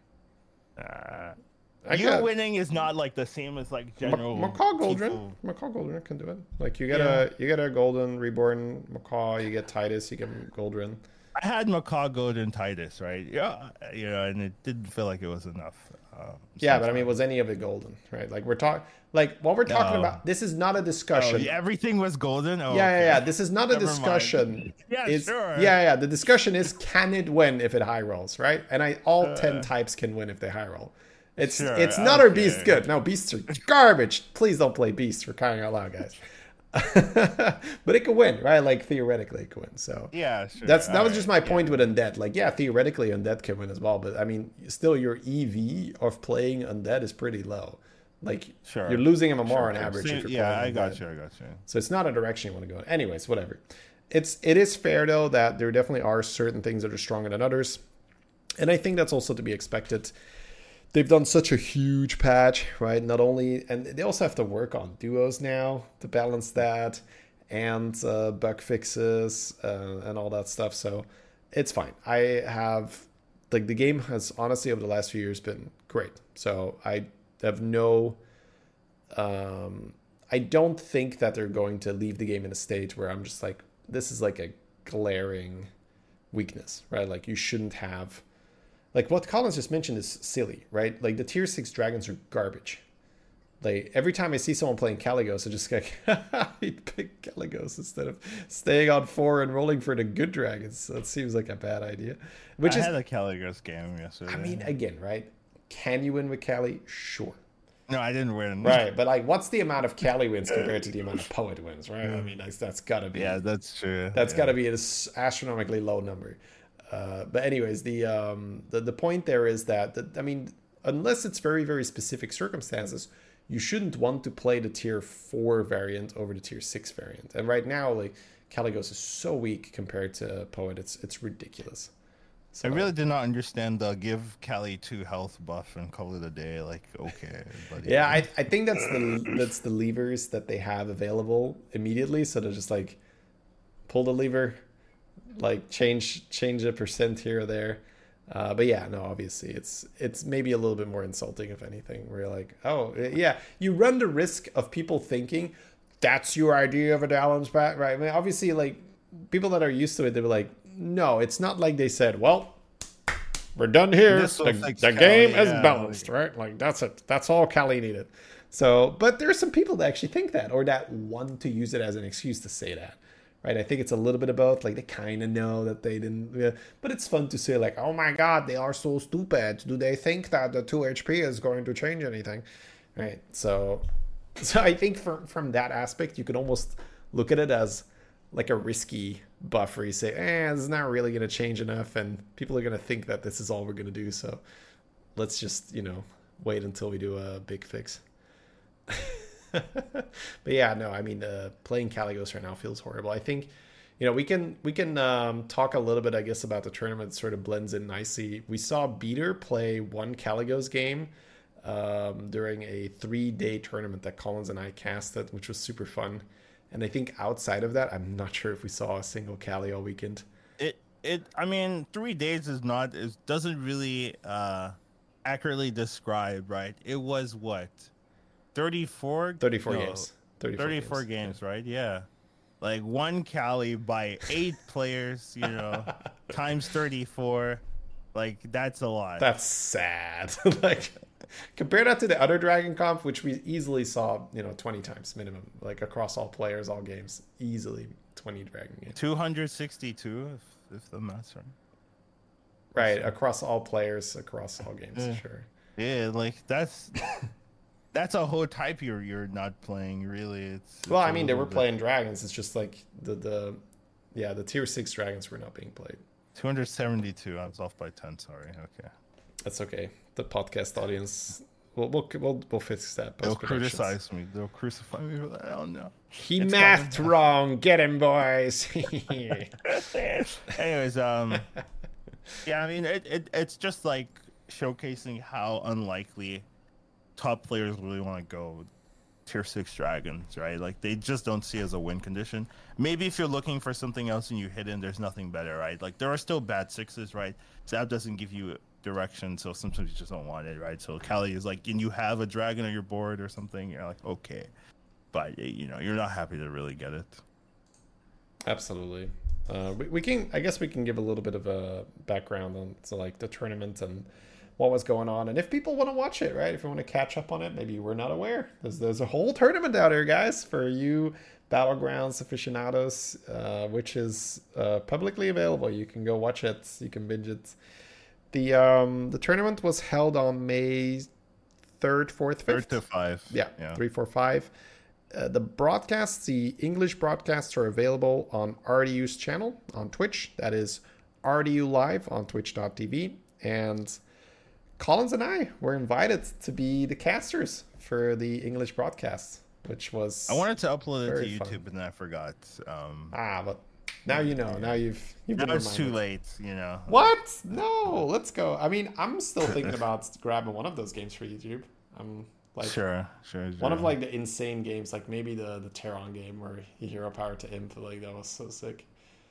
Winning is not like the same as like general. Macaw Goldrun can do it. Like you get a golden reborn Macaw, you get Titus, you get Goldrun. I had Macaw Golden Titus, right? Yeah, and it didn't feel like it was enough. But I mean, was any of it golden, right? Like what we're talking about. This is not a discussion. Everything was golden. Yeah. This is not a discussion. Sure. Yeah. The discussion is, can it win if it high rolls, right? And all 10 types can win if they high roll. It's not our beast good. No, beasts are garbage. Please don't play beasts, for crying out loud, guys. But it could win, right? Like theoretically it could win. So yeah, sure. That was just my point with undead. Like, theoretically undead can win as well, but I mean, still your EV of playing undead is pretty low. Like, you're losing MMR on average. If you're I got you. So it's not a direction you want to go in. Anyways, whatever. It is fair though that there definitely are certain things that are stronger than others, and I think that's also to be expected. They've done such a huge patch, right? Not only, and they also have to work on duos now to balance that, and bug fixes and all that stuff. So it's fine. I have, like, the game has honestly over the last few years been great. So I have I don't think that they're going to leave the game in a stage where I'm just like, this is like a glaring weakness, right? Like, you shouldn't have. Like what Collins just mentioned is silly, right? Like the tier 6 dragons are garbage. Like every time I see someone playing Caligos, I just like pick Caligos instead of staying on 4 and rolling for the good dragons. So it seems like a bad idea. I had a Caligos game yesterday. I mean, again, right? Can you win with Cali? Sure. No, I didn't win. Right, but like, what's the amount of Cali wins compared to the amount of Poet wins, right? I mean, that's gotta be. Yeah, that's true. That's gotta be an astronomically low number. But anyways, the point there is that I mean, unless it's very very specific circumstances, you shouldn't want to play the tier 4 variant over the tier 6 variant. And right now, like Caligos is so weak compared to Poet, it's ridiculous. So, I really did not understand the give Cali 2 health buff and call it a day. Like, okay, buddy. Yeah, I think that's the levers that they have available immediately. So they're just like pull the lever, like change a percent here or there. But yeah, no, obviously it's maybe a little bit more insulting if anything. Where you're like, oh yeah, you run the risk of people thinking that's your idea of a balance back, right? I mean, obviously, like people that are used to it, they were like, no, it's not like they said, well, we're done here. The game is balanced, right? Like that's it. That's all Cali needed. So, but there's some people that actually think that, or that want to use it as an excuse to say that. Right, I think it's a little bit of both. Like they kind of know that they didn't, but it's fun to say like, "Oh my God, they are so stupid. Do they think that the 2 HP is going to change anything?" Right. So I think from that aspect, you could almost look at it as like a risky buff where you say, "This is not really going to change enough, and people are going to think that this is all we're going to do. So let's just wait until we do a big fix." But yeah, no, I mean, playing Caligos right now feels horrible. I think, we can talk a little bit, I guess, about the tournament. It sort of blends in nicely. We saw Beater play one Caligos game during a 3-day tournament that Collins and I casted, which was super fun. And I think outside of that, I'm not sure if we saw a single Cali all weekend. I mean, 3 days doesn't really accurately describe, right? It was what? 34 games. 34 games, right? Yeah. Like one Cali by 8 players, times 34. Like that's a lot. That's sad. Like compare that to the other Dragon Comp, which we easily saw, 20 times minimum, like across all players, all games, easily 20 Dragon games. 262 if the math's right. Right, across all players, across all games, sure. Yeah, like that's a whole type you're not playing, really. It's well, I mean, they were playing dragons. It's just like the tier 6 dragons were not being played. 272. I was off by 10. Sorry. Okay. That's okay. The podcast audience, we'll fix that. They'll criticize me. They'll crucify me for that. I don't know. He mathed wrong. Get him, boys. Anyways, yeah, I mean, it's just like showcasing how unlikely top players really want to go tier 6 dragons, right? Like they just don't see it as a win condition. Maybe if you're looking for something else and you hit in, there's nothing better, right? Like there are still bad 6s, right? Zap doesn't give you direction, so sometimes you just don't want it, right? So Cali is like, and you have a dragon on your board or something, you're like, okay, but you're not happy to really get it. Absolutely. I guess we can give a little bit of a background on like the tournament and what was going on, and if people want to watch it, right, if you want to catch up on it, maybe we're not aware, there's a whole tournament out here, guys, for you Battlegrounds aficionados, which is publicly available. You can go watch it, you can binge it. The tournament was held on May 3rd, 4th, 5th. 3rd to 5. Yeah. 3, 4, 5. The English broadcasts are available on RDU's channel on Twitch. That is RDU Live on twitch.tv. And Collins and I were invited to be the casters for the English broadcast, which was I wanted to upload it to YouTube, fun. and then I forgot. But now you know. Now you've been reminded. It's too late, What? No, let's go. I mean, I'm still thinking about grabbing one of those games for YouTube. I'm like, sure. One of like the insane games, like maybe the Terran game where he hero power to imp, like that was so sick.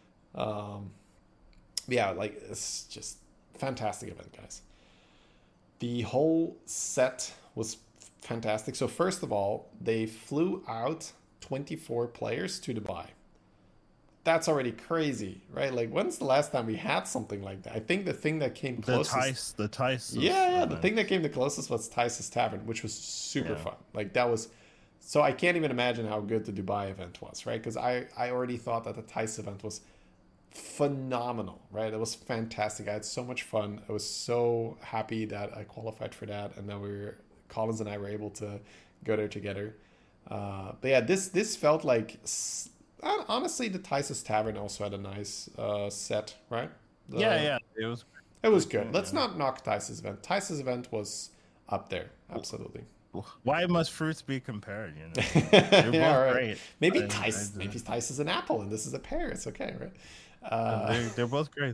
Yeah, like it's just fantastic event, guys. The whole set was fantastic. So first of all, they flew out 24 players to Dubai. that's already crazy, right? Like, when's the last time we had something like that? I think the thing that came closest, The Tice. yeah, the thing that came the closest was Tice's Tavern, which was super fun. Like, that was, so I can't even imagine how good the Dubai event was, right? Because I already thought that the Tice event was phenomenal, right? It was fantastic. I had so much fun. I was so happy that I qualified for that, and then Collins and I were able to go there together. But yeah, this felt like, honestly, the Tice's Tavern also had a nice set, right? Yeah, it was good. Let's not knock Tice's event. Tice's event was up there, absolutely. Why must fruits be compared? You know, they're both right. Great. Maybe Tice is an apple and this is a pear. It's okay, right? They're both great.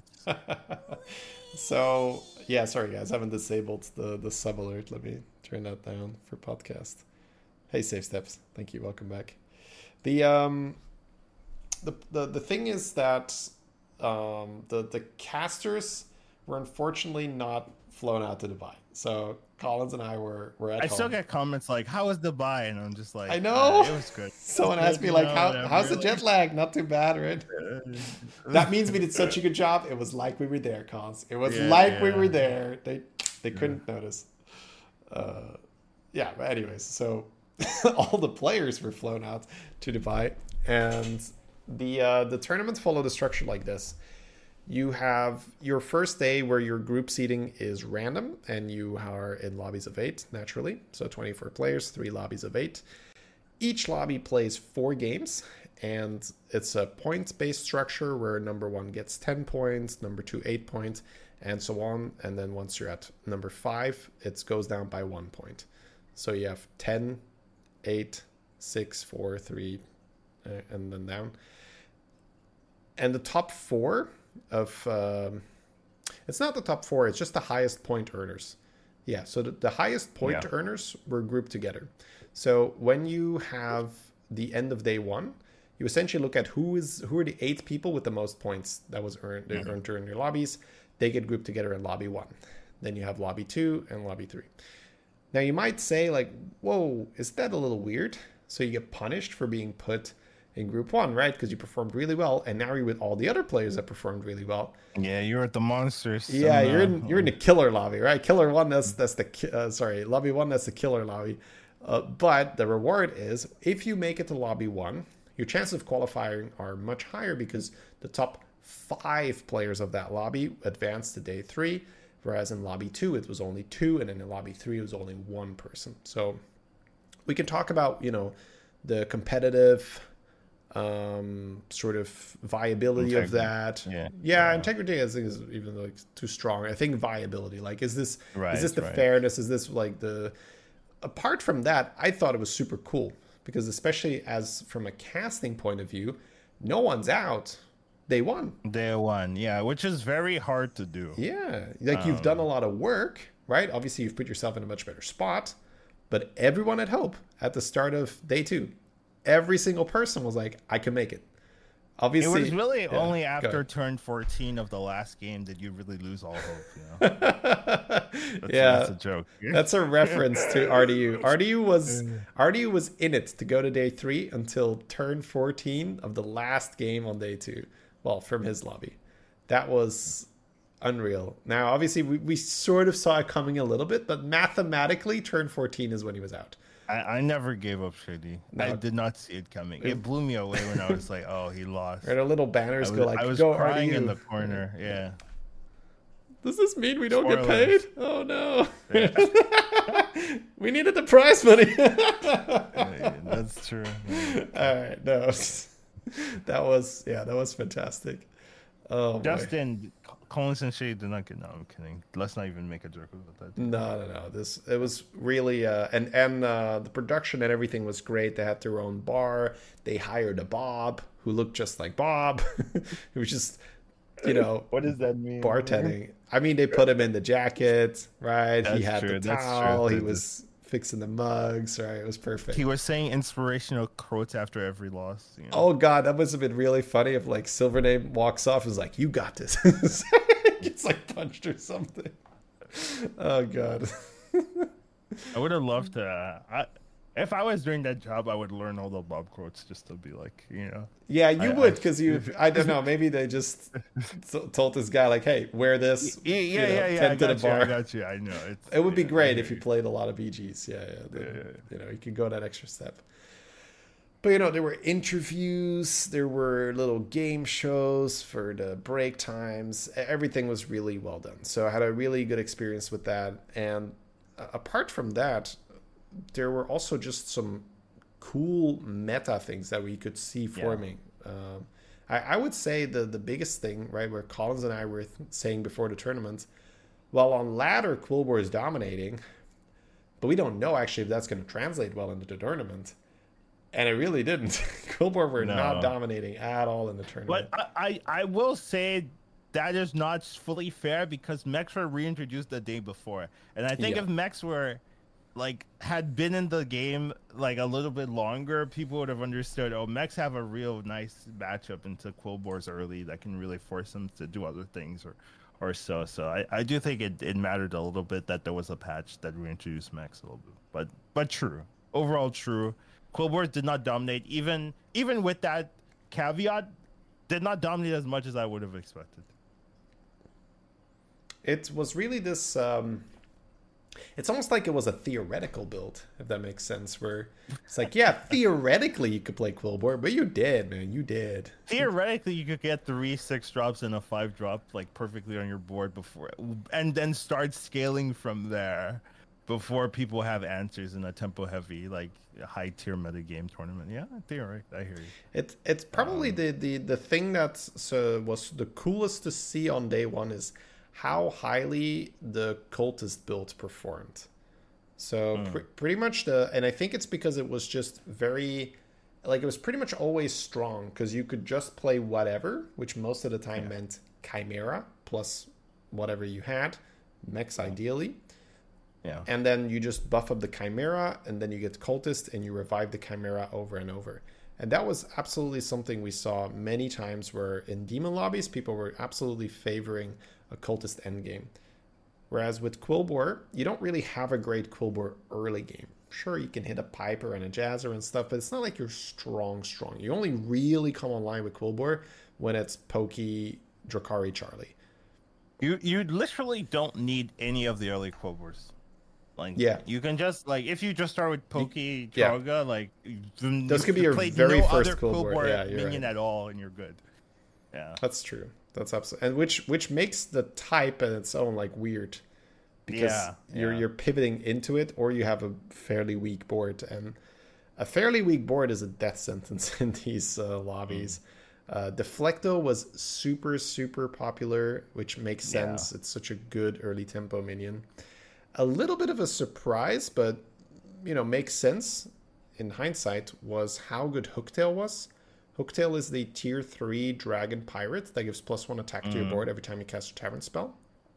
So yeah, sorry guys, I haven't disabled the sub alert. Let me turn that down for podcast. Hey, Safe Steps, thank you. Welcome back. The thing is that the casters were unfortunately not flown out to Dubai. So Collins and I were at home. I still get comments like, "How was Dubai?" And I'm just like, "I know it was good." Someone asked me like, "How's the jet lag?" Not too bad, right? That means we did such a good job. It was like we were there, Collins. It was we were there. They couldn't notice. Yeah, but anyways, so all the players were flown out to Dubai, and the tournaments follow the structure like this. You have your first day where your group seating is random and you are in lobbies of 8, naturally. So 24 players, 3 lobbies of 8. Each lobby plays 4 games, and it's a points-based structure where number 1 gets 10 points, number 2 8 points, and so on. And then once you're at number 5, it goes down by 1 point. So you have 10, 8, 6, 4, 3, and then down. And the top 4 of it's not the top 4, it's just the highest point earners. Yeah, so the highest point earners were grouped together. So when you have the end of day 1, you essentially look at who are the 8 people with the most points that was earned during your lobbies. They get grouped together in lobby 1. Then you have lobby 2 and lobby 3. Now you might say like, whoa, is that a little weird? So you get punished for being put in group 1, right? Because you performed really well, and now you're with all the other players that performed really well. Yeah, you're at the monsters. Yeah, you're in the killer lobby, right? Killer 1, that's the lobby 1, that's the killer lobby. But the reward is, if you make it to lobby 1, your chances of qualifying are much higher because the top 5 players of that lobby advanced to day 3, whereas in lobby 2 it was only 2, and in lobby 3 it was only 1 person. So we can talk about, the competitive sort of viability of that. Integrity I think is even like too strong. I think viability, like is this the fairness, is this like the, apart from that, I thought it was super cool because especially as from a casting point of view, no one's out day 1, which is very hard to do. You've done a lot of work, right? Obviously you've put yourself in a much better spot, but everyone had hope at the start of day 2. Every single person was like, I can make it. Obviously, it was really only after turn 14 of the last game did you really lose all hope. That's a joke. That's a reference to RDU. RDU was in it to go to day 3 until turn 14 of the last game on day 2. Well, from his lobby. That was unreal. Now, obviously, we sort of saw it coming a little bit, but mathematically, turn 14 is when he was out. I never gave up Shady. No. I did not see it coming. It blew me away when I was like, oh, he lost. Right, our little banners I was crying in the corner. Yeah. Does this mean we don't get paid? Oh, no. Yeah. We needed the prize money. That's true. All right. No. That was fantastic. Oh, Justin, Collins and Shade did not get. No, I'm kidding. Let's not even make a joke about that. No. It was really and the production and everything was great. They had their own bar. They hired a Bob who looked just like Bob. It was just, what does that mean? Bartending. I mean, they put him in the jacket, right? He had the towel. He was fixing the mugs, right? It was perfect. He was saying inspirational quotes after every loss. Oh God, that must have been really funny if like Silvername walks off and is like, "You got this." Gets like punched or something. Oh God. I would have loved to. If I was doing that job, I would learn all the Bob quotes just to be like, Yeah, you would, I because I don't know, maybe they just told this guy like, hey, wear this, yeah. I tend to the got you. I bar. got you. I know It would be I great hear if you you. played a lot of BGs. Yeah, Yeah. you could go that extra step. But there were interviews, there were little game shows for the break times. Everything was really well done. So I had a really good experience with that. And apart from that, there were also just some cool meta things that we could see forming. I would say the biggest thing, right, where Collins and I were saying before the tournament, well, on ladder, Quilboar is dominating, but we don't know actually if that's going to translate well into the tournament. And it really didn't. Quilboar were not No. dominating at all in the But tournament. I will say that is not fully fair because mechs were reintroduced the day before, and I think Yeah. if mechs were like had been in the game like a little bit longer, people would have understood. Oh, mechs have a real nice matchup into Quilboars early that can really force them to do other things or so. So I do think it mattered a little bit that there was a patch that reintroduced mechs a little bit. But true. Overall true. Quilboars did not dominate even with that caveat, did not dominate as much as I would have expected. It was really this. It's almost like it was a theoretical build, if that makes sense. Where it's like, yeah, theoretically you could play Quilboar, but you did, man. You did. Theoretically, you could get 3 6 drops and a 5 drop like perfectly on your board before, and then start scaling from there before people have answers in a tempo heavy like high tier meta game tournament. Yeah, theoretically, I hear you. It's probably the thing that was the coolest to see on day one is how highly the cultist build performed. So pretty much and I think it's because it was just very, like it was pretty much always strong because you could just play whatever, which most of the time meant Chimera plus whatever you had, mechs ideally. Yeah. And then you just buff up the Chimera, and then you get Cultist, and you revive the Chimera over and over. And that was absolutely something we saw many times where in Demon lobbies, people were absolutely favoring a Cultist endgame. Whereas with Quilboar, you don't really have a great Quilboar early game. Sure, you can hit a Piper and a Jazzer and stuff, but it's not like you're strong. You only really come online with Quilboar when it's Pokey, Drakari, Charlie. You literally don't need any of the early Quilboars. Like, yeah, you can just like if you just start with Pokey, yeah. Troga, like those could be your very no first other Quilboar. Yeah, minion right. at all, and you're good. Yeah, that's true. That's absolutely, and which makes the type in its own like weird, because you're pivoting into it, or you have a fairly weak board, and a fairly weak board is a death sentence in these lobbies. Deflecto was super popular, which makes sense. It's such a good early tempo minion. A little bit of a surprise, but makes sense in hindsight, was how good Hooktail was. Hooktail is the tier 3 dragon pirate that gives +1 attack to your board every time you cast a tavern spell.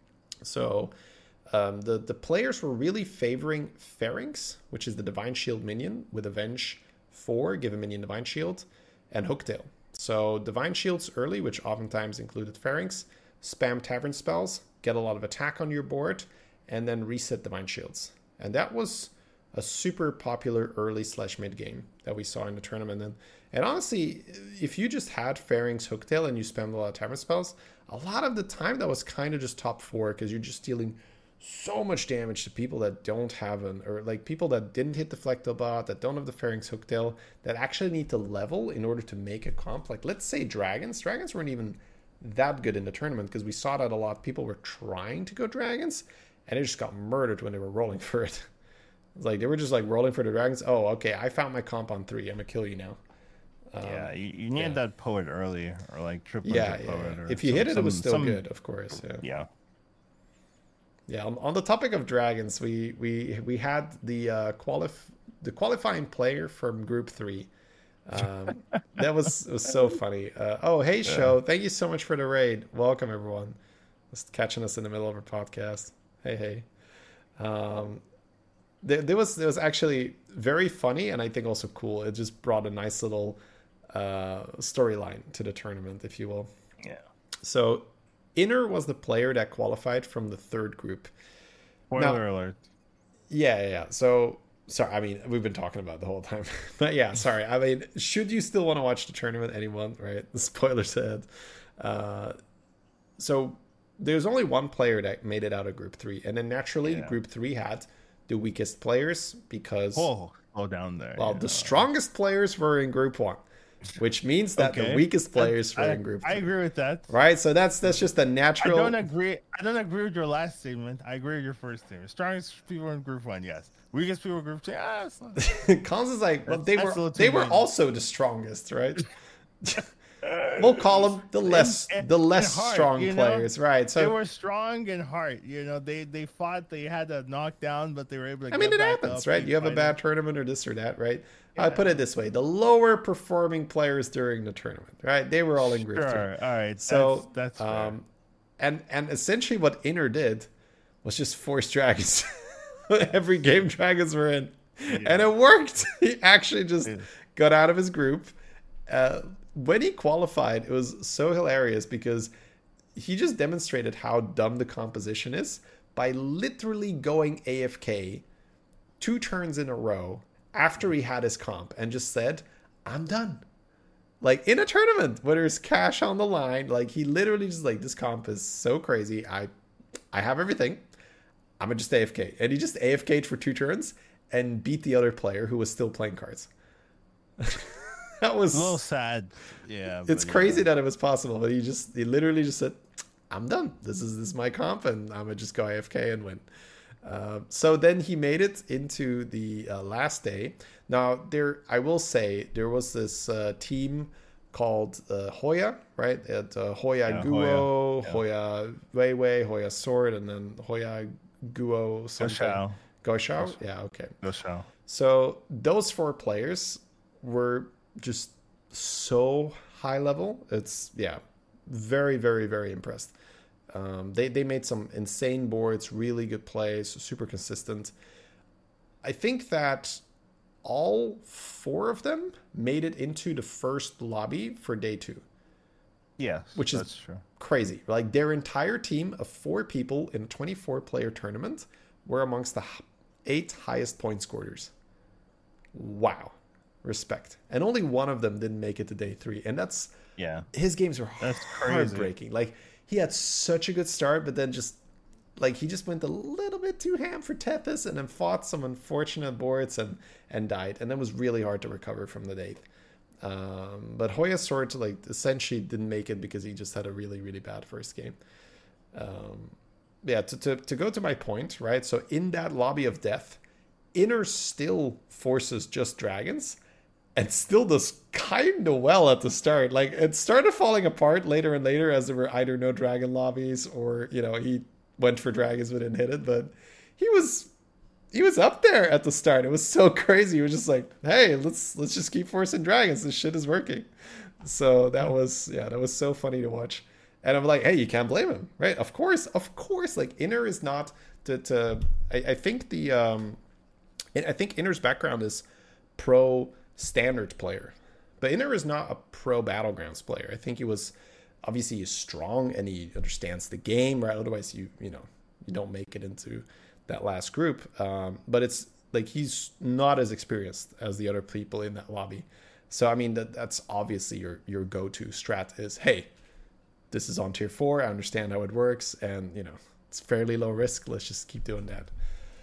So the players were really favoring Pharynx, which is the Divine Shield minion with Avenge 4, give a minion Divine Shield, and Hooktail. So Divine Shields early, which oftentimes included Pharynx, spam tavern spells, get a lot of attack on your board, and then reset Divine Shields. And that was a super popular early / mid game that we saw in the tournament. And honestly, if you just had Pharynx, Hooktail, and you spammed a lot of tavern spells, a lot of the time that was kind of just top 4 because you're just dealing so much damage to people that don't have or like people that didn't hit the Flectobot, that don't have the Pharynx, Hooktail, that actually need to level in order to make a comp. Like, let's say Dragons. Dragons weren't even that good in the tournament because we saw that a lot. People were trying to go Dragons, and they just got murdered when they were rolling for it. Like, they were just like rolling for the Dragons. Oh, okay, I found my comp on 3. I'm gonna kill you now. You need that poet early, or like triple poet. Or if you hit it, it was still good, of course. Yeah. On the topic of dragons, we had the qualifying player from Group 3. That was so funny. Hey Show, thank you so much for the raid. Welcome everyone. Just catching us in the middle of our podcast. Hey. There was actually very funny, and I think also cool. It just brought a nice little storyline to the tournament, if you will. Yeah. So Inner was the player that qualified from the third group. Spoiler alert. Yeah. So sorry, I mean, we've been talking about it the whole time. But yeah, sorry. I mean, should you still want to watch the tournament, anyone, right? The spoiler said. So there's only one player that made it out of Group 3. And then naturally, Group 3 had the weakest players because... down there. Well, the strongest players were in Group 1. Which means that the weakest players were in Group 3. I agree with that. Right? So that's just a natural... I don't agree with your last statement. I agree with your first statement. Strongest people in Group 1, yes. Weakest people in Group 2, Cons is like, well, they were also the strongest, right? We'll call them the less heart, strong players, right? So they were strong in heart. They fought. They had a knockdown, but they were able to. I mean, it happens, right? You have a bad tournament or this or that, right? Yeah. I put it this way: the lower performing players during the tournament, right? They were all in Group 3. All right. So that's fair. And essentially what Inner did was just force dragons. Every game dragons were in, and it worked. He actually just got out of his group. When he qualified, it was so hilarious because he just demonstrated how dumb the composition is by literally going AFK 2 turns in a row after he had his comp and just said, I'm done. Like in a tournament where there's cash on the line, like he literally just like, this comp is so crazy. I have everything. I'm gonna just AFK. And he just AFK'd for 2 turns and beat the other player who was still playing cards. That was a little sad. Yeah. It's crazy that it was possible, but he literally just said, I'm done. This is my comp and I'm gonna just go AFK and win. So then he made it into the last day. Now I will say there was this team called Hoya, right? At Hoya Guo, Hoya Weiwei, Hoya Sword, and then Hoya Guo something. Goshao? Yeah, okay. Goshao. So those 4 players were just so high level. It's very, very, very impressed. They made some insane boards, really good plays, super consistent. I think that all 4 of them made it into the first lobby for day 2. Yeah, which is true. Crazy. Like their entire team of 4 people in a 24-player tournament were amongst the 8 highest point scorers. Wow. Respect. And only one of them didn't make it to day 3. And his games were heartbreaking. Like he had such a good start, but then he just went a little bit too ham for Tethys and then fought some unfortunate boards and died. And that was really hard to recover from the date. But Hoya Sword essentially didn't make it because he just had a really, really bad first game. To go to my point, right? So in that lobby of death, Inner still forces just dragons and still does kind of well at the start. Like it started falling apart later and later as there were either no dragon lobbies or, he went for dragons but didn't hit it. But he was up there at the start. It was so crazy. He was just like, hey, let's just keep forcing dragons. This shit is working. So that was so funny to watch. And I'm like, hey, you can't blame him, right? Of course. Like Inner is not I think I think Inner's background is pro standard player, but Inner is not a pro battlegrounds player. I think he's strong and he understands the game, right? Otherwise you don't make it into that last group. But it's like he's not as experienced as the other people in that lobby. So I mean that's obviously your go-to strat is, hey, this is on tier 4. I understand how it works, and it's fairly low risk. Let's just keep doing that.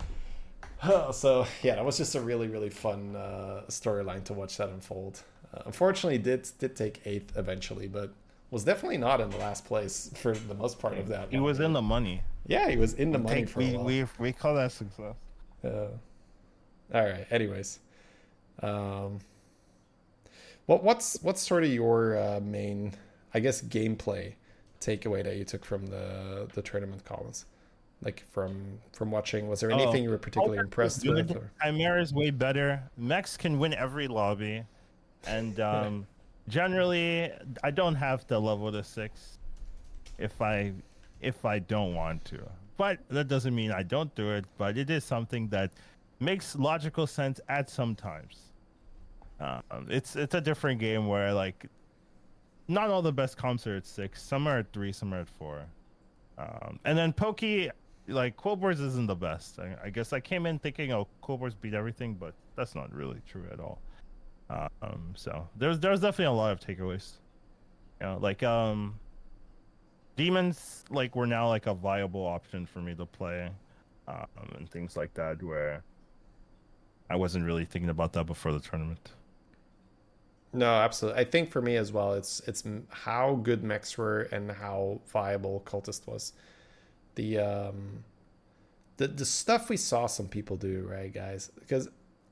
So yeah, that was just a really, really fun storyline to watch that unfold. Unfortunately, did take 8th eventually, but was definitely not in the last place for the most part of that. He was in the money. Yeah, he was in the money for a while. We call that success. All right. Anyways, what's sort of your main, I guess, gameplay takeaway that you took from the tournament, Collins? Like from watching, was there anything you were particularly impressed with? Chimera is way better. Mechs can win every lobby, and generally, I don't have to level to 6 if I don't want to. But that doesn't mean I don't do it. But it is something that makes logical sense at some times. It's a different game where not all the best comps are at 6. Some are at 3, some are at 4. And then Pokey, like Quillboards isn't the best. I guess I came in thinking, oh, Quillboards beat everything, but that's not really true at all. So there's definitely a lot of takeaways. Like demons like were now like a viable option for me to play, and things like that where I wasn't really thinking about that before the tournament. No, absolutely. I think for me as well, it's how good mechs were and how viable cultist was. The the stuff we saw some people do, right, guys? Because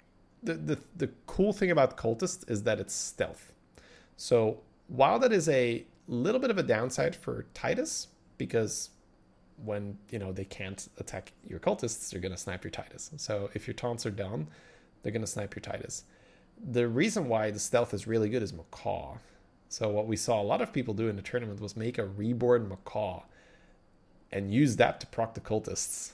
the cool thing about cultist is that it's stealth. So while that is a little bit of a downside for Titus, because when they can't attack your cultists, they're gonna snipe your Titus. So if your taunts are down, they're gonna snipe your Titus. The reason why the stealth is really good is Macaw. So what we saw a lot of people do in the tournament was make a reborn Macaw and use that to proc the cultists.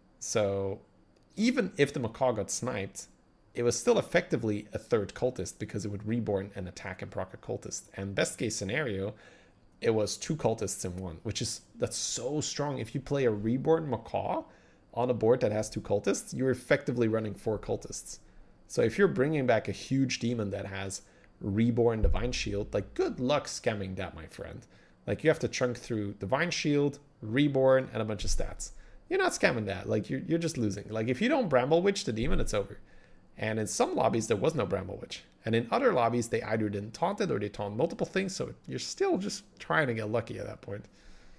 So even if the Macaw got sniped, it was still effectively a third cultist because it would reborn and attack and proc a cultist. And best case scenario, it was 2 cultists in one, that's so strong. If you play a reborn Macaw on a board that has 2 cultists, you're effectively running 4 cultists. So if you're bringing back a huge demon that has reborn Divine Shield, like good luck scamming that, my friend. Like you have to chunk through Divine Shield, reborn, and a bunch of stats. You're not scamming that. Like you're just losing. Like if you don't Bramble Witch the demon, it's over. And in some lobbies there was no Bramble Witch, and in other lobbies they either didn't taunt it or they taunt multiple things. So you're still just trying to get lucky at that point.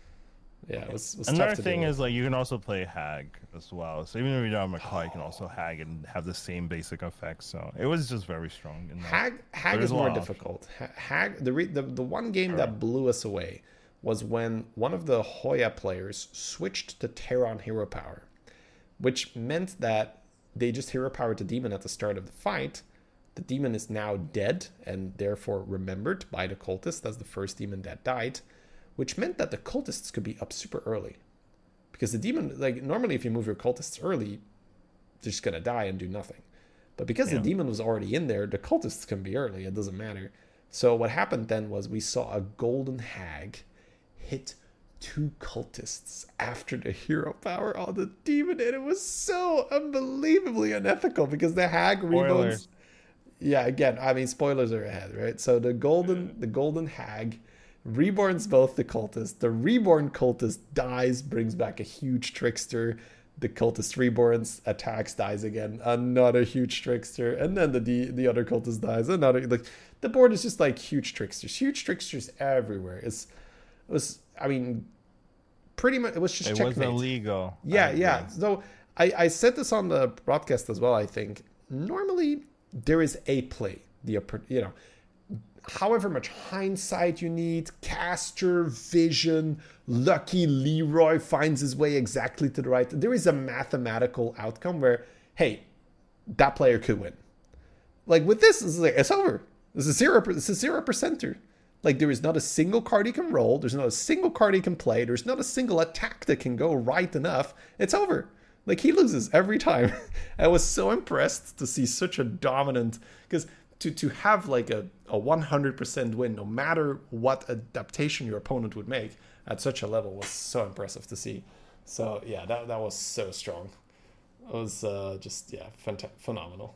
Yeah, it was Another tough to thing do. is like you can also play Hag as well. So even if you don't have Macaw, you can also Hag and have the same basic effects. So it was just very strong. Hag is more difficult. Hag, the one game that blew us away was when one of the Hoya players switched to Terran hero power, which meant that they just hero powered the demon at the start of the fight. The demon is now dead and therefore remembered by the cultist as the first demon that died, which meant that the cultists could be up super early. Because the demon, like normally if you move your cultists early, they're just going to die and do nothing. But because the demon was already in there, the cultists can be early. It doesn't matter. So what happened then was we saw a golden hag hit 2 cultists after the hero power on the demon. And it was so unbelievably unethical because the hag rebounds. Yeah, again, I mean, spoilers are ahead, right? So the golden hag reborns both the cultist. The reborn cultist dies, brings back a huge trickster. The cultist reborns, attacks, dies again. Another huge trickster, and then the other cultist dies. Another, like the board is just like huge tricksters everywhere. It was, I mean, pretty much it was just checkmate. It was illegal. Yeah. So I said this on the broadcast as well. I think normally there is a play. However much hindsight you need, caster vision, lucky Leroy finds his way exactly to the right. There is a mathematical outcome where, hey, that player could win. Like with this, it's over. This is 0%. Like there is not a single card he can roll. There's not a single card he can play. There's not a single attack that can go right enough. It's over. Like he loses every time. I was so impressed to see such a dominant, because to have like a 100% win, no matter what adaptation your opponent would make at such a level, was so impressive to see. So yeah, that was so strong. It was just phenomenal.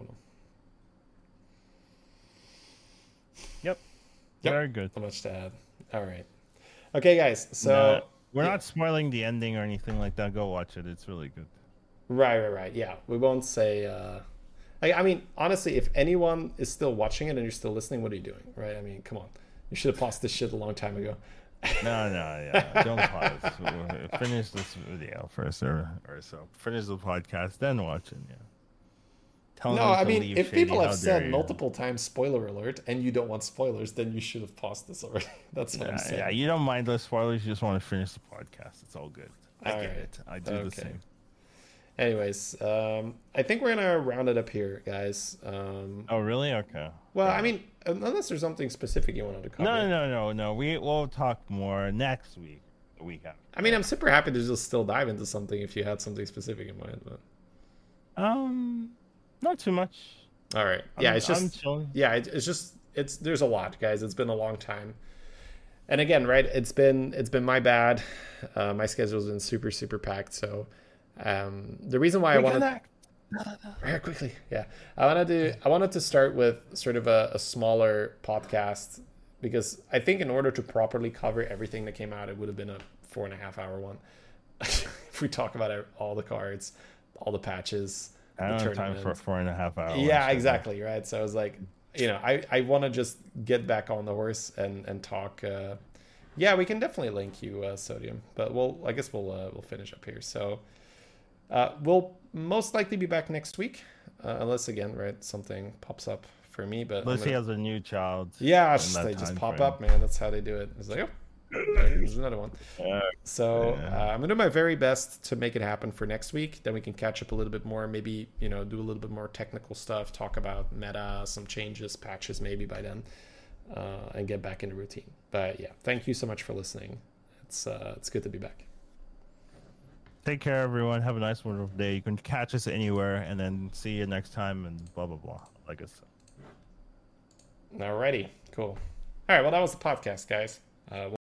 Yep. Very good. Not much to add. All right. Okay, guys. So we're not spoiling the ending or anything like that. Go watch it. It's really good. Right. Yeah, we won't say. I mean, honestly, if anyone is still watching it and you're still listening, what are you doing? Right? I mean, come on. You should have paused this shit a long time ago. Yeah. Don't pause. Finish this video first or so. Finish the podcast, then watch it. Yeah. I mean, if people have said multiple times spoiler alert and you don't want spoilers, then you should have paused this already. That's what I'm saying. Yeah, you don't mind those spoilers. You just want to finish the podcast. It's all good. I get it. I do the same. Anyways, I think we're going to round it up here, guys. Oh, really? Okay. Well, I mean, unless there's something specific you wanted to cover. No. We'll talk more next week, the week after. I mean, I'm super happy to just still dive into something if you had something specific in mind. But... Not too much. All right. Yeah, it's just... Yeah, it's just... There's a lot, guys. It's been a long time. And again, right, it's been my bad. My schedule's been super packed. So the reason why I wanted very quickly, yeah, I wanted to start with sort of a smaller podcast because I think in order to properly cover everything that came out, it would have been a 4.5 hour one. If we talk about all the cards, all the patches, I the don't have time tournament. for 4.5 hours. Yeah, exactly, right. So I was like, I want to just get back on the horse and talk. Yeah, we can definitely link you, Sodium, but I guess we'll finish up here. So we'll most likely be back next week, unless again, right, something pops up for me. But Unless he has a new child. yeah, in that they just time pop frame. up, man. That's how they do it. It's like, oh, there's another one. So Yeah. I'm gonna do my very best to make it happen for next week. Then we can catch up a little bit more. Maybe do a little bit more technical stuff. Talk about meta, some changes, patches, maybe by then, and get back in the routine. But yeah, thank you so much for listening. It's good to be back. Take care, everyone. Have a nice, wonderful day. You can catch us anywhere, and then see you next time, and blah blah blah. Like I said. Alrighty, cool. All right, well that was the podcast, guys.